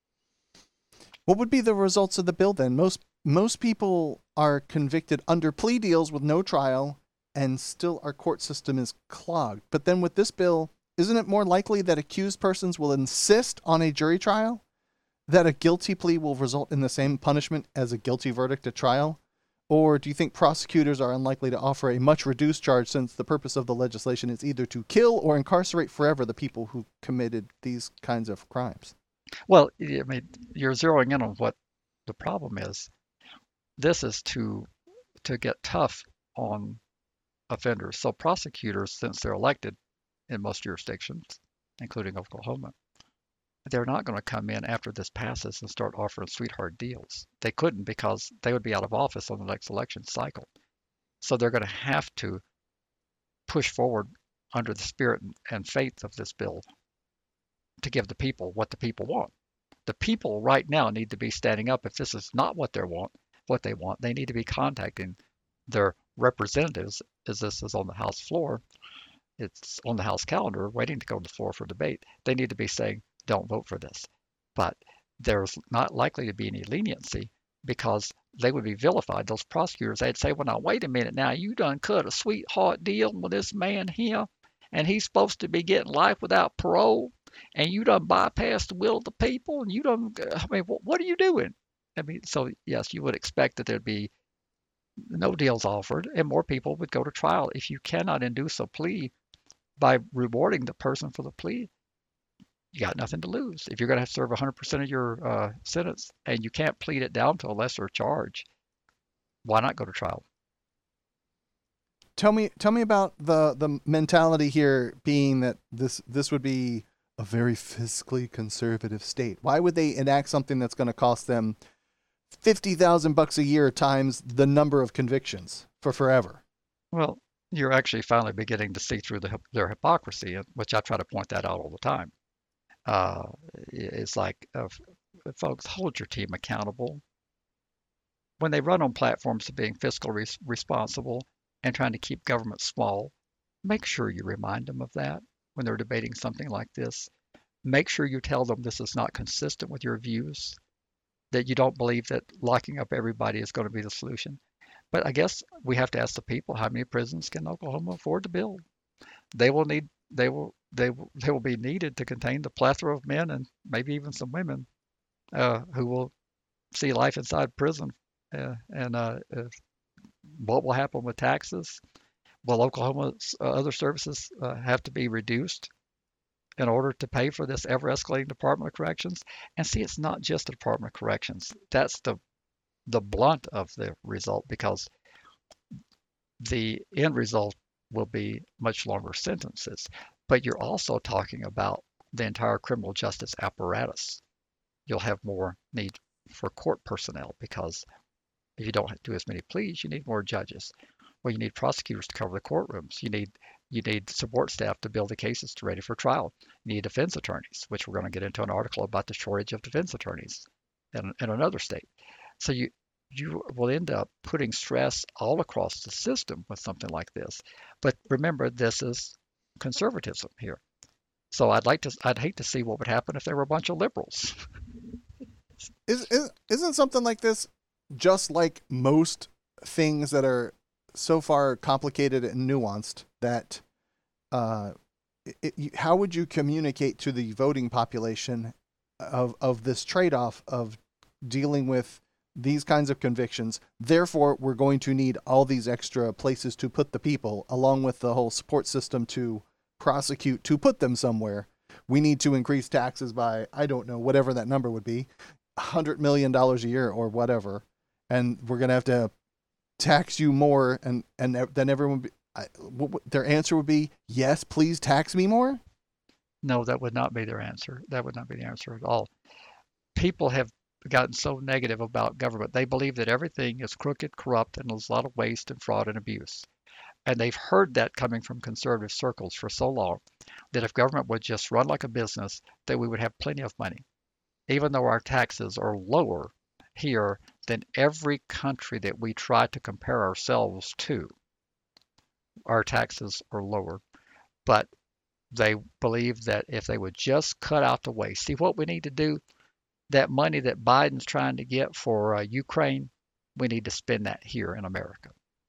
What would be the results of the bill then? Most most people are convicted under plea deals with no trial, and still our court system is clogged. But then with this bill, isn't it more likely that accused persons will insist on a jury trial? That a guilty plea will result in the same punishment as a guilty verdict at trial? Or do you think prosecutors are unlikely to offer a much reduced charge since the purpose of the legislation is either to kill or incarcerate forever the people who committed these kinds of crimes? Well, I mean, you're zeroing in on what the problem is. This is to to get tough on offenders. So prosecutors, since they're elected in most jurisdictions, including Oklahoma, they're not going to come in after this passes and start offering sweetheart deals. They couldn't because they would be out of office on the next election cycle. So they're going to have to push forward under the spirit and faith of this bill to give the people what the people want. The people right now need to be standing up. If this is not what they want, what they want, they need to be contacting their representatives, as this is on the House floor. It's on the House calendar, waiting to go to the floor for debate. They need to be saying, don't vote for this. But there's not likely to be any leniency because they would be vilified. Those prosecutors, they'd say, well, now, wait a minute. Now, you done cut a sweetheart deal with this man here, and he's supposed to be getting life without parole, and you done bypassed the will of the people, and you done, I mean, what are you doing? I mean, so, yes, you would expect that there'd be no deals offered, and more people would go to trial. If you cannot induce a plea by rewarding the person for the plea, you got nothing to lose. If you're going to have to serve one hundred percent of your uh, sentence and you can't plead it down to a lesser charge, why not go to trial? tell me tell me about the the mentality here, being that this this would be a very fiscally conservative state. Why would they enact something that's going to cost them fifty thousand bucks a year times the number of convictions for forever? Well, you're actually finally beginning to see through the, their hypocrisy, which I try to point that out all the time. Uh, it's like, uh, folks, hold your team accountable. When they run on platforms of being fiscally res- responsible and trying to keep government small, make sure you remind them of that when they're debating something like this. Make sure you tell them this is not consistent with your views, that you don't believe that locking up everybody is going to be the solution. But I guess we have to ask the people, how many prisons can Oklahoma afford to build? They will need, they will, they will, they will be needed to contain the plethora of men and maybe even some women uh, who will see life inside prison. Uh, and uh, uh, what will happen with taxes? Will Oklahoma's uh, other services uh, have to be reduced in order to pay for this ever-escalating Department of Corrections? And see, it's not just the Department of Corrections. That's the the blunt of the result, because the end result will be much longer sentences. But you're also talking about the entire criminal justice apparatus. You'll have more need for court personnel, because if you don't do as many pleas, you need more judges. Well, you need prosecutors to cover the courtrooms. You need you need support staff to build the cases to ready for trial. You need defense attorneys, which we're going to get into an article about the shortage of defense attorneys in, in another state. So you you will end up putting stress all across the system with something like this. But remember, this is conservatism here. So I'd like to I'd hate to see what would happen if there were a bunch of liberals. Is, is isn't something like this just like most things that are so far complicated and nuanced that uh, it, it, how would you communicate to the voting population of of this trade-off of dealing with these kinds of convictions? Therefore, we're going to need all these extra places to put the people, along with the whole support system to prosecute, to put them somewhere. We need to increase taxes by, I don't know, whatever that number would be, one hundred million dollars a year or whatever. And we're going to have to tax you more. And, and then everyone, be, I, what, their answer would be, yes, please tax me more? No, that would not be their answer. That would not be the answer at all. People have gotten so negative about government. They believe that everything is crooked, corrupt, and there's a lot of waste and fraud and abuse. And they've heard that coming from conservative circles for so long that if government would just run like a business, that we would have plenty of money. Even though our taxes are lower here than every country that we try to compare ourselves to, our taxes are lower. But they believe that if they would just cut out the waste, see what we need to do, that money that Biden's trying to get for uh, Ukraine, we need to spend that here in America.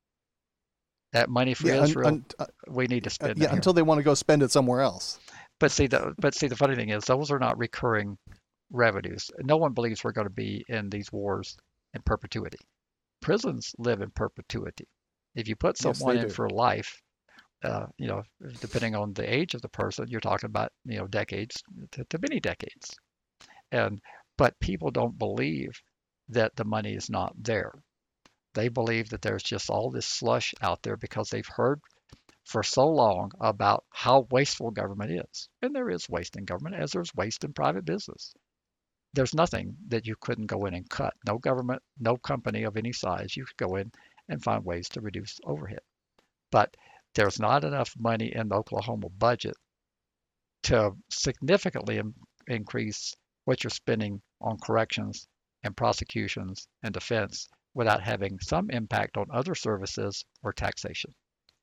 That money for yeah, Israel, un, un, we need to spend uh, that yeah, here. until they want to go spend it somewhere else. But see, the but see, the funny thing is, those are not recurring revenues. No one believes we're going to be in these wars in perpetuity. Prisons live in perpetuity. If you put someone yes, in do. for life, uh, you know, depending on the age of the person, you're talking about, you know, decades to, to many decades. And but people don't believe that the money is not there. They believe that there's just all this slush out there because they've heard for so long about how wasteful government is. And there is waste in government, as there's waste in private business. There's nothing that you couldn't go in and cut. No government, no company of any size, you could go in and find ways to reduce overhead. But there's not enough money in the Oklahoma budget to significantly im- increase what you're spending on corrections and prosecutions and defense without having some impact on other services or taxation.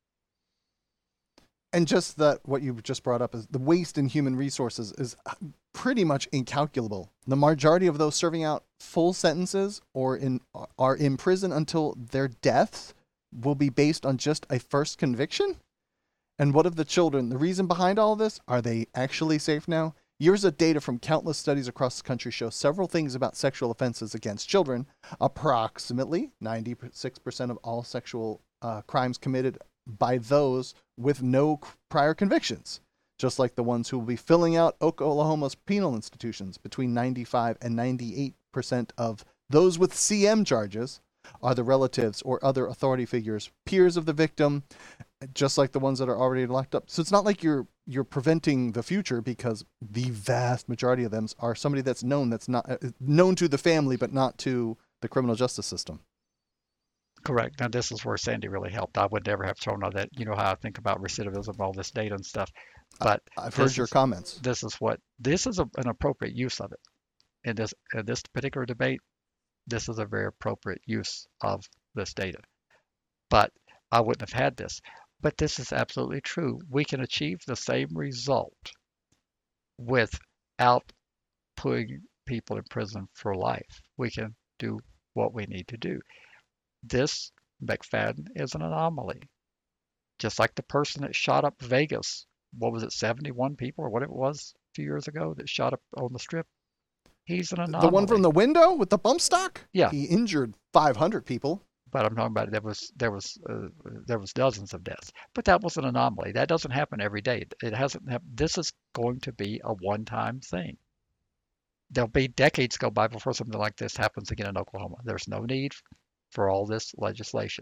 And just that, what you just brought up is the waste in human resources is pretty much incalculable. The majority of those serving out full sentences or in are in prison until their deaths will be based on just a first conviction. And what of the children? The reason behind all of this, are they actually safe now? Years of data from countless studies across the country show several things about sexual offenses against children. Approximately ninety-six percent of all sexual uh, crimes committed by those with no prior convictions, just like the ones who will be filling out Oklahoma's penal institutions. Between ninety-five and ninety-eight percent of those with C M charges are the relatives or other authority figures, peers of the victim, just like the ones that are already locked up. So it's not like you're you're preventing the future, because the vast majority of them are somebody that's known, that's not uh, known to the family, but not to the criminal justice system. Correct. Now, this is where Sandy really helped. I would never have thrown all that. You know how I think about recidivism, all this data and stuff. But I've heard this your is, comments. this is what this is a, an appropriate use of it. In this in this particular debate, this is a very appropriate use of this data. But I wouldn't have had this. But this is absolutely true. We can achieve the same result without putting people in prison for life. We can do what we need to do. This McFadden is an anomaly. Just like the person that shot up Vegas. What was it, seventy-one people or what it was a few years ago that shot up on the Strip? He's an anomaly. The one from the window with the bump stock? Yeah. He injured five hundred people. But I'm talking about there was there was uh, there was dozens of deaths. But that was an anomaly. That doesn't happen every day. It hasn't happened. This is going to be a one-time thing. There'll be decades go by before something like this happens again in Oklahoma. There's no need for all this legislation.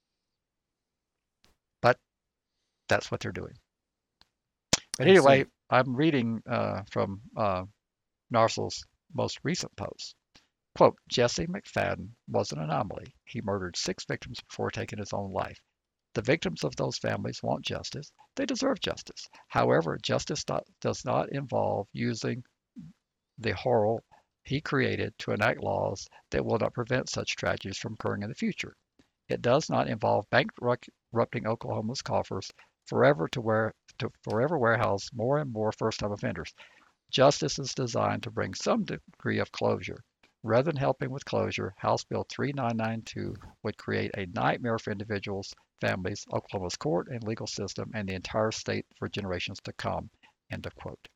But that's what they're doing. But anyway, I'm reading uh, from uh, Narsel's most recent post. Quote, Jesse McFadden was an anomaly. He murdered six victims before taking his own life. The victims of those families want justice. They deserve justice. However, justice not, does not involve using the horror he created to enact laws that will not prevent such tragedies from occurring in the future. It does not involve bankrupting Oklahoma's coffers forever to, where, to forever warehouse more and more first-time offenders. Justice is designed to bring some degree of closure. Rather than helping with closure, House Bill thirty-nine ninety-two would create a nightmare for individuals, families, Oklahoma's court and legal system, and the entire state for generations to come. End of quote.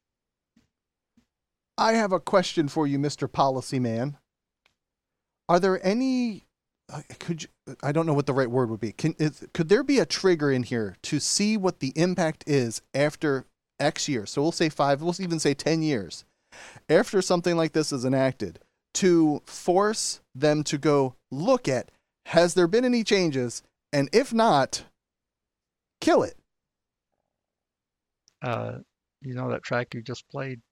I have a question for you, Mister Policy Man. Are there any, uh, could you, I don't know what the right word would be. Can is, could there be a trigger in here to see what the impact is after X years? So we'll say five, we'll even say ten years. After something like this is enacted, to force them to go look at, has there been any changes? And if not, kill it. Uh, you know that track you just played?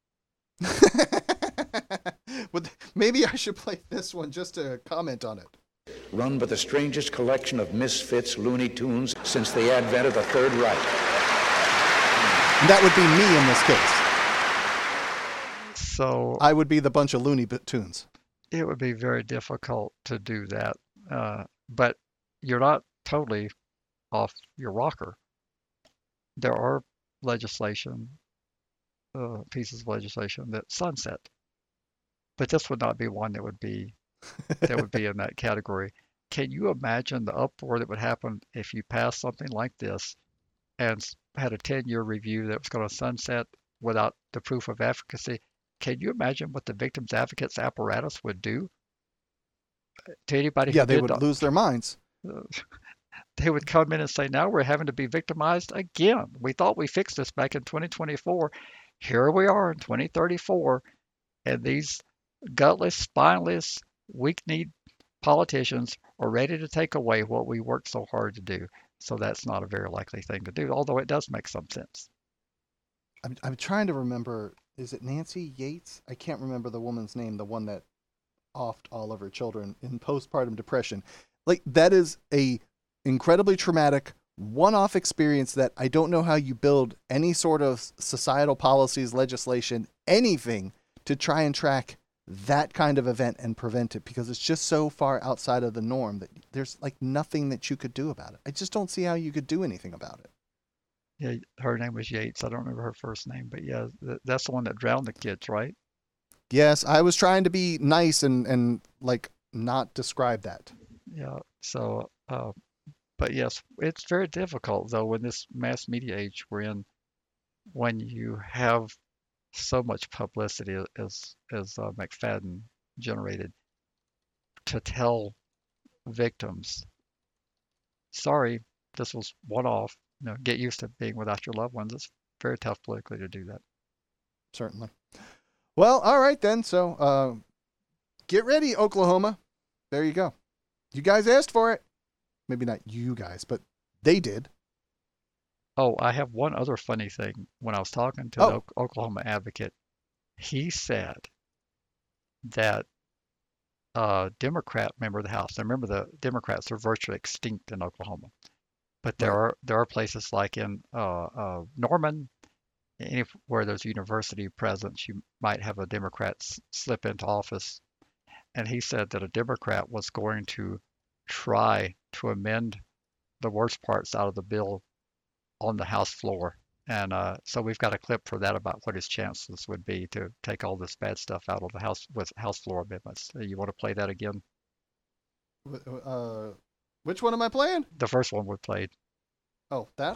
But maybe I should play this one just to comment on it. Run by the strangest collection of misfits, Looney Tunes since the advent of the Third Reich. That would be me in this case. So I would be the bunch of Looney Tunes. It would be very difficult to do that. Uh, but you're not totally off your rocker. There are legislation, uh, pieces of legislation that sunset. But this would not be one that would be that would be in that category. Can you imagine the uproar that would happen if you passed something like this and had a ten-year review that was going to sunset without the proof of efficacy? Can you imagine what the victims advocates apparatus would do to anybody? Yeah, who they did would the, lose their minds. They would come in and say, now we're having to be victimized again. We thought we fixed this back in twenty twenty-four. Here we are in twenty thirty-four, and these gutless, spineless, weak-kneed politicians are ready to take away what we worked so hard to do. So that's not a very likely thing to do, although it does make some sense. I'm, I'm trying to remember. Is it Nancy Yates? I can't remember the woman's name, the one that offed all of her children in postpartum depression. Like, that is a incredibly traumatic one-off experience that I don't know how you build any sort of societal policies, legislation, anything to try and track that kind of event and prevent it, because it's just so far outside of the norm that there's like nothing that you could do about it. I just don't see how you could do anything about it. Yeah, her name was Yates. I don't remember her first name, but yeah, th- that's the one that drowned the kids, right? Yes, I was trying to be nice and, and like not describe that. Yeah, so, uh, but yes, it's very difficult though in this mass media age we're in, when you have so much publicity as as uh, McFadden generated, to tell victims, sorry, this was one off. You know, get used to being without your loved ones. It's very tough politically to do that. Certainly. Well, all right then. So uh, get ready, Oklahoma. There you go. You guys asked for it. Maybe not you guys, but they did. Oh, I have one other funny thing. When I was talking to Oh. the O- Oklahoma Advocate, he said that a Democrat member of the House, and remember the Democrats are virtually extinct in Oklahoma, but there Right. are there are places like in uh, uh, Norman, any where there's university presence, you might have a Democrat s- slip into office. And he said that a Democrat was going to try to amend the worst parts out of the bill on the House floor. And uh, so we've got a clip for that about what his chances would be to take all this bad stuff out of the House with House floor amendments. Uh, You want to play that again? W- Uh, which one am I playing? The first one we played. Oh, that?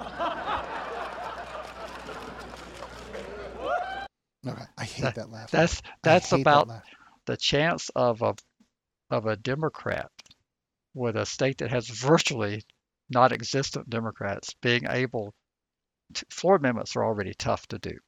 Okay. I hate That, that laugh. that's I that's hate that about laugh. the chance of a of a Democrat with a state that has virtually non-existent Democrats being able to, floor amendments are already tough to do.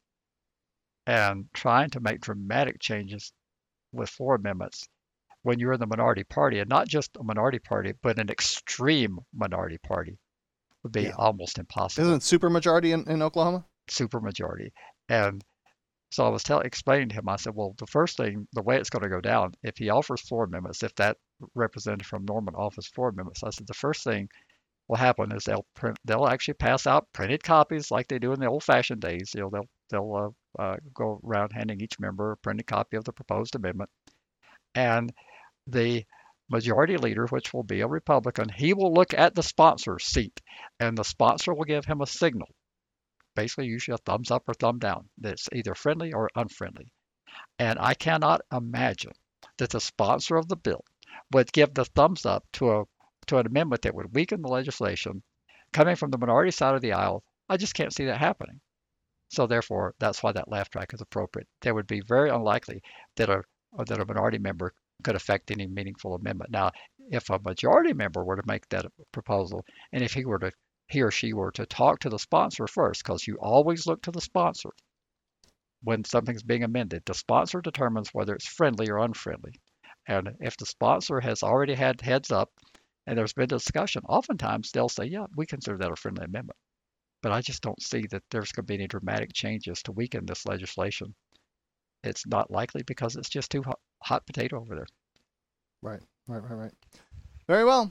And trying to make dramatic changes with floor amendments when you're in the minority party, and not just a minority party, but an extreme minority party, would be Yeah. almost impossible. Isn't it supermajority in, in Oklahoma? Supermajority. And so I was tell, explaining to him, I said, well, the first thing, the way it's going to go down, if he offers floor amendments, if that representative from Norman offers floor amendments, I said, the first thing will happen is they'll print, they'll actually pass out printed copies like they do in the old-fashioned days. You know, they'll they'll uh, uh, go around handing each member a printed copy of the proposed amendment, and the majority leader, which will be a Republican, he will look at the sponsor's seat, and the sponsor will give him a signal, basically usually a thumbs up or thumb down, that's either friendly or unfriendly. And I cannot imagine that the sponsor of the bill would give the thumbs up to a to an amendment that would weaken the legislation coming from the minority side of the aisle. I just can't see that happening. So therefore, that's why that laugh track is appropriate. There would be very unlikely that a that a minority member could affect any meaningful amendment. Now, if a majority member were to make that proposal, and if he were to he or she were to talk to the sponsor first, because you always look to the sponsor when something's being amended. The sponsor determines whether it's friendly or unfriendly. And if the sponsor has already had heads up and there's been discussion, oftentimes they'll say, yeah, we consider that a friendly amendment. But I just don't see that there's going to be any dramatic changes to weaken this legislation. It's not likely because it's just too hot, hot potato over there. Right, right, right, right. Very well.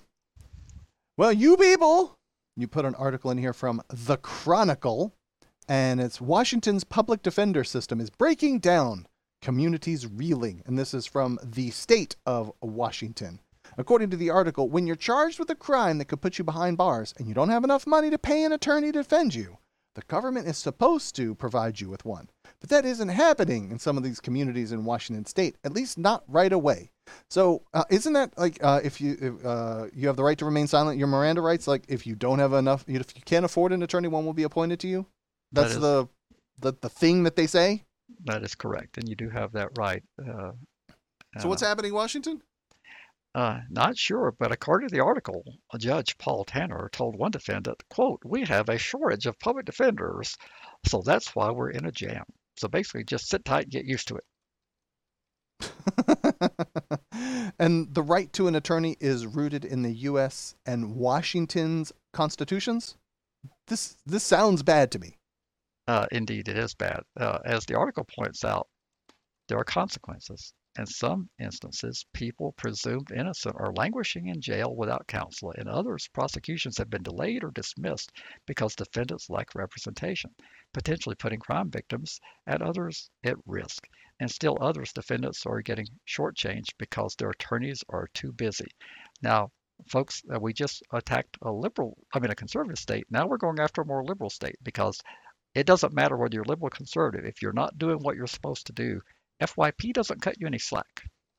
Well, you people, you put an article in here from The Chronicle, and it's Washington's public defender system is breaking down, communities reeling. And this is from the state of Washington. According to the article, when you're charged with a crime that could put you behind bars and you don't have enough money to pay an attorney to defend you, the government is supposed to provide you with one. But that isn't happening in some of these communities in Washington state, at least not right away. So uh, isn't that like uh, if you if, uh, you have the right to remain silent, your Miranda rights, like if you don't have enough, if you can't afford an attorney, one will be appointed to you? That's That is- the, the the thing that they say? That is correct. And you do have that right. Uh, So what's uh, happening in Washington? Uh, not sure, but according to the article, Judge Paul Tanner told one defendant, quote, we have a shortage of public defenders, so that's why we're in a jam. So basically, just sit tight and get used to it. And the right to an attorney is rooted in the U S and Washington's constitutions? This this sounds bad to me. Uh, indeed, it is bad. Uh, as the article points out, there are consequences. In some instances, people presumed innocent are languishing in jail without counsel. In others, prosecutions have been delayed or dismissed because defendants lack representation, potentially putting crime victims and others at risk. And still others, defendants are getting shortchanged because their attorneys are too busy. Now, folks, uh, we just attacked a liberal, I mean, a conservative state. Now we're going after a more liberal state because it doesn't matter whether you're liberal or conservative. If you're not doing what you're supposed to do, F Y P doesn't cut you any slack.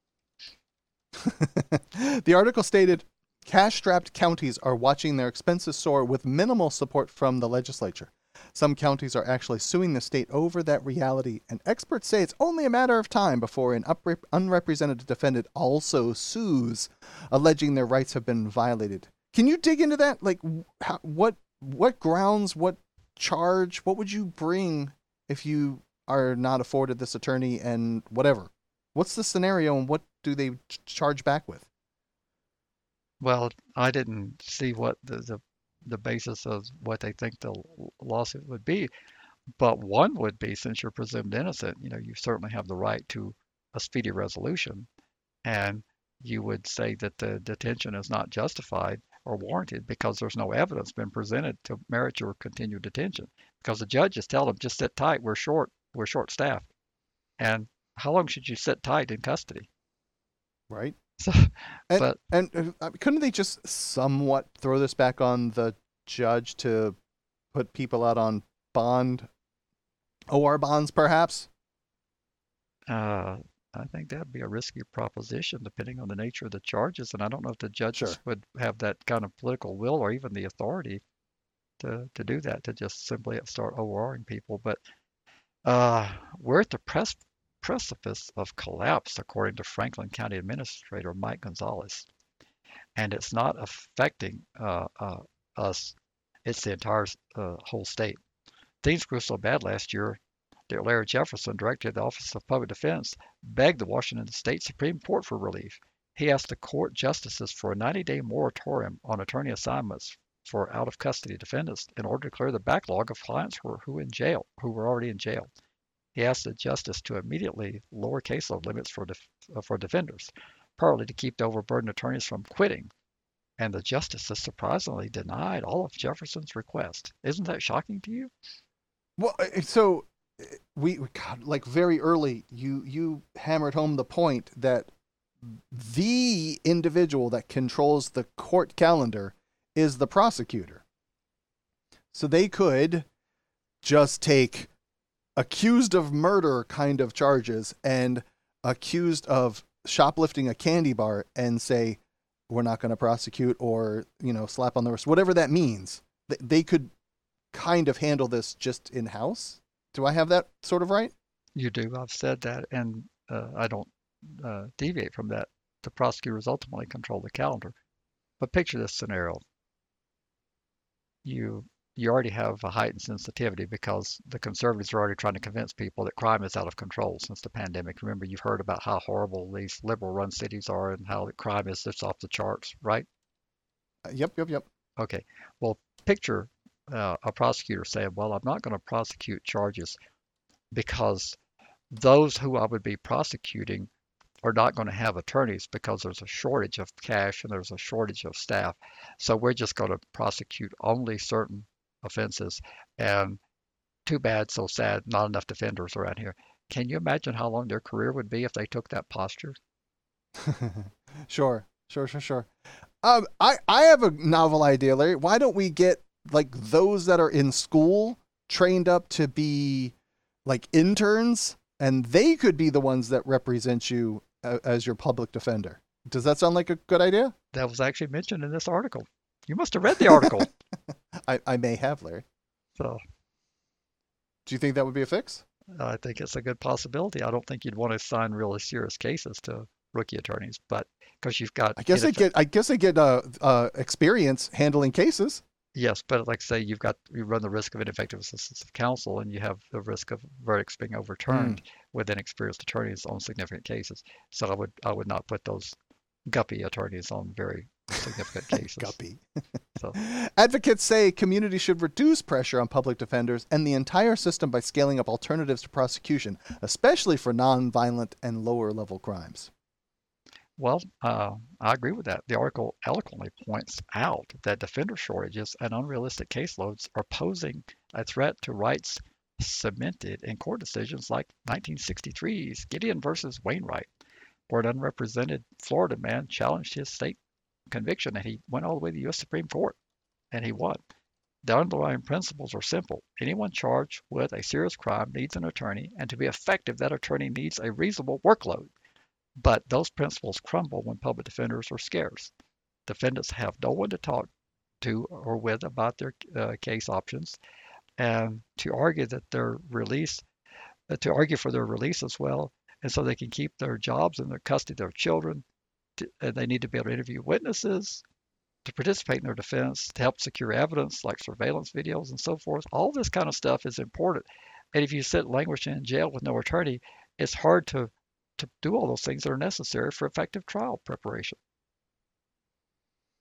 The article stated, cash-strapped counties are watching their expenses soar with minimal support from the legislature. Some counties are actually suing the state over that reality, and experts say it's only a matter of time before an upre- unrepresented defendant also sues, alleging their rights have been violated. Can you dig into that? Like, how, what what grounds, what charge, what would you bring if you are not afforded this attorney and whatever? What's the scenario and what do they ch- charge back with? Well, I didn't see what the, the the basis of what they think the l- lawsuit would be, but one would be, since you're presumed innocent, you know, you certainly have the right to a speedy resolution, and you would say that the detention is not justified or warranted because there's no evidence been presented to merit your continued detention. Because the judges tell them, just sit tight, we're short, we're short staffed. And how long should you sit tight in custody? Right. So, And but and uh, couldn't they just somewhat throw this back on the judge to put people out on bond, O R bonds, perhaps? uh, I think that'd be a risky proposition depending on the nature of the charges. And I don't know if the Sure. judges would have that kind of political will or even the authority to, to do that, to just simply start ORing people. But uh, we're at the pres- precipice of collapse, according to Franklin County Administrator Mike Gonzalez. And it's not affecting uh, uh, us, it's the entire uh, whole state. Things grew so bad last year that Larry Jefferson, director of the Office of Public Defense, begged the Washington State Supreme Court for relief. He asked the court justices for a ninety-day moratorium on attorney assignments for out-of-custody defendants in order to clear the backlog of clients who were, who in jail, who were already in jail. He asked the justice to immediately lower caseload limits for def, uh, for defenders, partly to keep the overburdened attorneys from quitting. And the justices surprisingly denied all of Jefferson's requests. Isn't that shocking to you? Well, uh, so uh, we we- God, like very early, you you hammered home the point that the individual that controls the court calendar is the prosecutor. So they could just take accused of murder kind of charges and accused of shoplifting a candy bar and say, we're not going to prosecute, or, you know, slap on the wrist, whatever that means. Th- They could kind of handle this just in house. Do I have that sort of right? You do. I've said that, and uh, I don't uh, deviate from that. The prosecutors ultimately control the calendar. But picture this scenario. You you already have a heightened sensitivity because the conservatives are already trying to convince people that crime is out of control since the pandemic. Remember, you've heard about how horrible these liberal-run cities are and how crime is just off the charts, right? Uh, Yep, yep, yep. Okay. Well, picture uh, a prosecutor saying, "Well, I'm not going to prosecute charges because those who I would be prosecuting are not going to have attorneys because there's a shortage of cash and there's a shortage of staff. So we're just going to prosecute only certain offenses. And too bad, so sad, not enough defenders around here." Can you imagine how long their career would be if they took that posture? Sure, sure, sure, sure. Um, I, I have a novel idea, Larry. Why don't we get like those that are in school trained up to be like interns, and they could be the ones that represent you uh, as your public defender? Does that sound like a good idea? That was actually mentioned in this article. You must have read the article. I, I may have, Larry. So Do you think that would be a fix? I think it's a good possibility. I don't think you'd want to assign really serious cases to rookie attorneys, but because you've got, I guess I ineffe- get I guess I get uh, uh experience handling cases. yes, but like say you've got, you run the risk of ineffective assistance of counsel and you have the risk of verdicts being overturned with inexperienced attorneys on significant cases. So I would, I would not put those guppy attorneys on very significant cases. Guppy. So Advocates say communities should reduce pressure on public defenders and the entire system by scaling up alternatives to prosecution, especially for nonviolent and lower level crimes. well, uh, I agree with that. The article eloquently points out that defender shortages and unrealistic caseloads are posing a threat to rights cemented in court decisions like nineteen sixty-three's Gideon versus Wainwright, where an unrepresented Florida man challenged his state conviction and he went all the way to the U S Supreme Court and he won. The underlying principles are simple. Anyone charged with a serious crime needs an attorney, and to be effective, that attorney needs a reasonable workload. But those principles crumble when public defenders are scarce. Defendants have no one to talk to or with about their uh, case options, and to argue that their release, uh, to argue for their release as well, and so they can keep their jobs and their custody of their children. To, and they need to be able to interview witnesses, to participate in their defense, to help secure evidence like surveillance videos and so forth. All this kind of stuff is important. And if you sit languishing in jail with no attorney, it's hard to to do all those things that are necessary for effective trial preparation.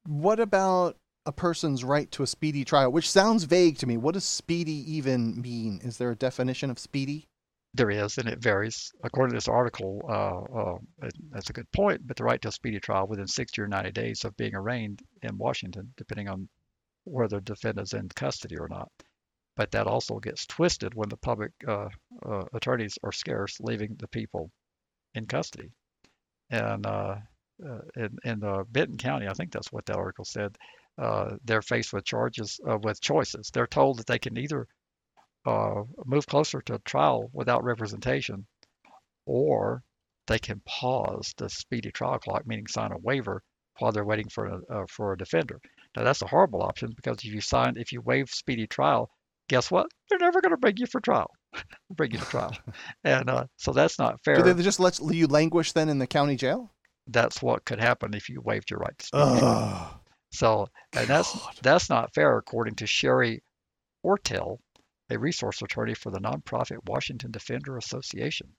what about a person's right to a speedy trial, which sounds vague to me? What does speedy even mean? Is there a definition of speedy? There is, and it varies. According to this article, uh, uh, that's a good point, but the right to a speedy trial within sixty or ninety days of being arraigned in Washington, depending on whether the defendant's in custody or not. But that also gets twisted when the public uh, uh, attorneys are scarce, leaving the people in custody. And uh, uh, in, in uh, Benton County, I think that's what that article said, uh, they're faced with charges, uh, with choices. They're told that they can either uh, move closer to trial without representation, or they can pause the speedy trial clock, meaning sign a waiver while they're waiting for a, uh, for a defender. Now, that's a horrible option, because if you sign, if you waive speedy trial, guess what? They're never going to bring you for trial, bring you to trial. And uh, so that's not fair. Do they just let you languish then in the county jail? That's what could happen if you waived your right to speedy trial. So, and that's, that's not fair, according to Sherry Ortel, a resource attorney for the nonprofit Washington Defender Association.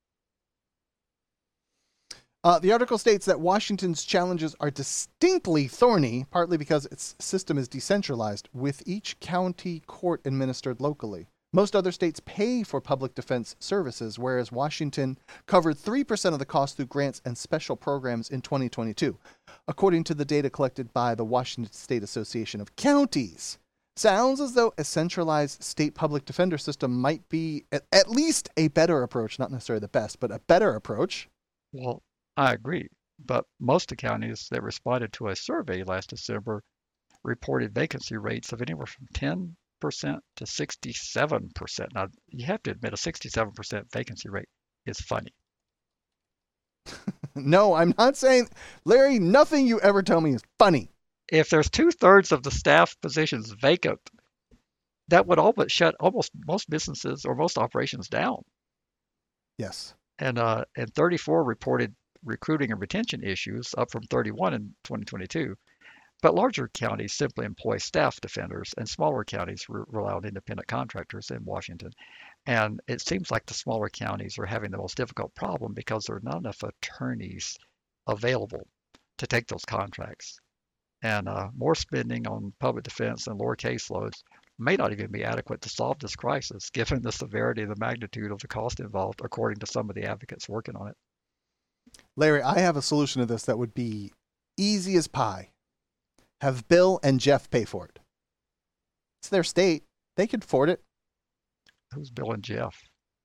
Uh, the article states that Washington's challenges are distinctly thorny, partly because its system is decentralized, with each county court administered locally. Most other states pay for public defense services, whereas Washington covered three percent of the cost through grants and special programs in twenty twenty-two, according to the data collected by the Washington State Association of Counties. Sounds as though a centralized state public defender system might be at, at least a better approach, not necessarily the best, but a better approach. Well, I agree, but most of the counties that responded to a survey last December reported vacancy rates of anywhere from ten percent to sixty-seven percent. Now, you have to admit a sixty-seven percent vacancy rate is funny. No, I'm not saying, Larry, nothing you ever tell me is funny. If there's two-thirds of the staff positions vacant, that would all but shut almost most businesses or most operations down. Yes. And uh, and thirty-four reported recruiting and retention issues, up from thirty-one in twenty twenty-two. But larger counties simply employ staff defenders, and smaller counties re- rely on independent contractors in Washington. And it seems like the smaller counties are having the most difficult problem because there are not enough attorneys available to take those contracts. And uh, more spending on public defense and lower caseloads may not even be adequate to solve this crisis, given the severity and the magnitude of the cost involved, according to some of the advocates working on it. Larry, I have a solution to this that would be easy as pie. Have Bill and Jeff pay for it. It's their state. They can afford it. Who's Bill and Jeff?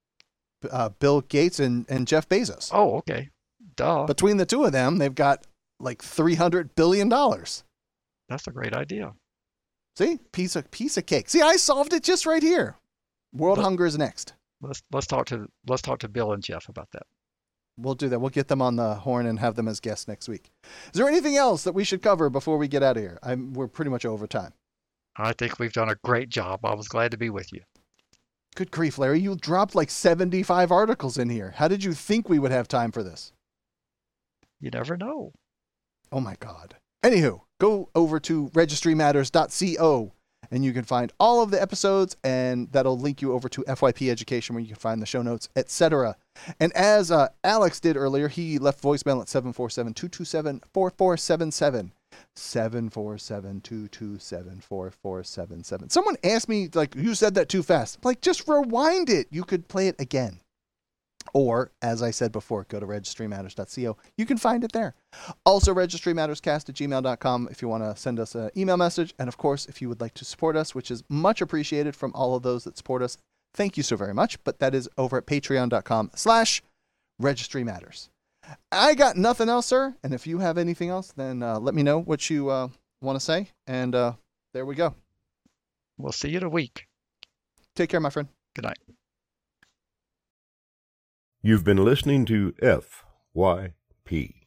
Uh, Bill Gates and, and Jeff Bezos. Oh, okay. Duh. Between the two of them, they've got like three hundred billion dollars. That's a great idea. See? Piece of, piece of cake. See, I solved it just right here. World Let, hunger is next. Let's let's talk to let's talk to Bill and Jeff about that. We'll do that. We'll get them on the horn and have them as guests next week. Is there anything else that we should cover before we get out of here? I'm, we're pretty much over time. I think we've done a great job. I was glad to be with you. Good grief, Larry. You dropped like seventy-five articles in here. How did you think we would have time for this? You never know. Oh, my God. Anywho, go over to registry matters dot co and you can find all of the episodes, and that'll link you over to F Y P Education, where you can find the show notes, et cetera. And as uh, Alex did earlier, he left voicemail at seven four seven, two two seven, four four seven seven. seven four seven, two two seven, four four seven seven. Someone asked me, like, you said that too fast. Like, just rewind it. You could play it again. Or, as I said before, go to registry matters dot co. You can find it there. Also, registry matters cast at gmail dot com if you want to send us an email message. And, of course, if you would like to support us, which is much appreciated from all of those that support us, thank you so very much. But that is over at patreon dot com slash registry matters. I got nothing else, sir. And if you have anything else, then uh, let me know what you uh, want to say. And uh, there we go. We'll see you in a week. Take care, my friend. Good night. You've been listening to F Y P.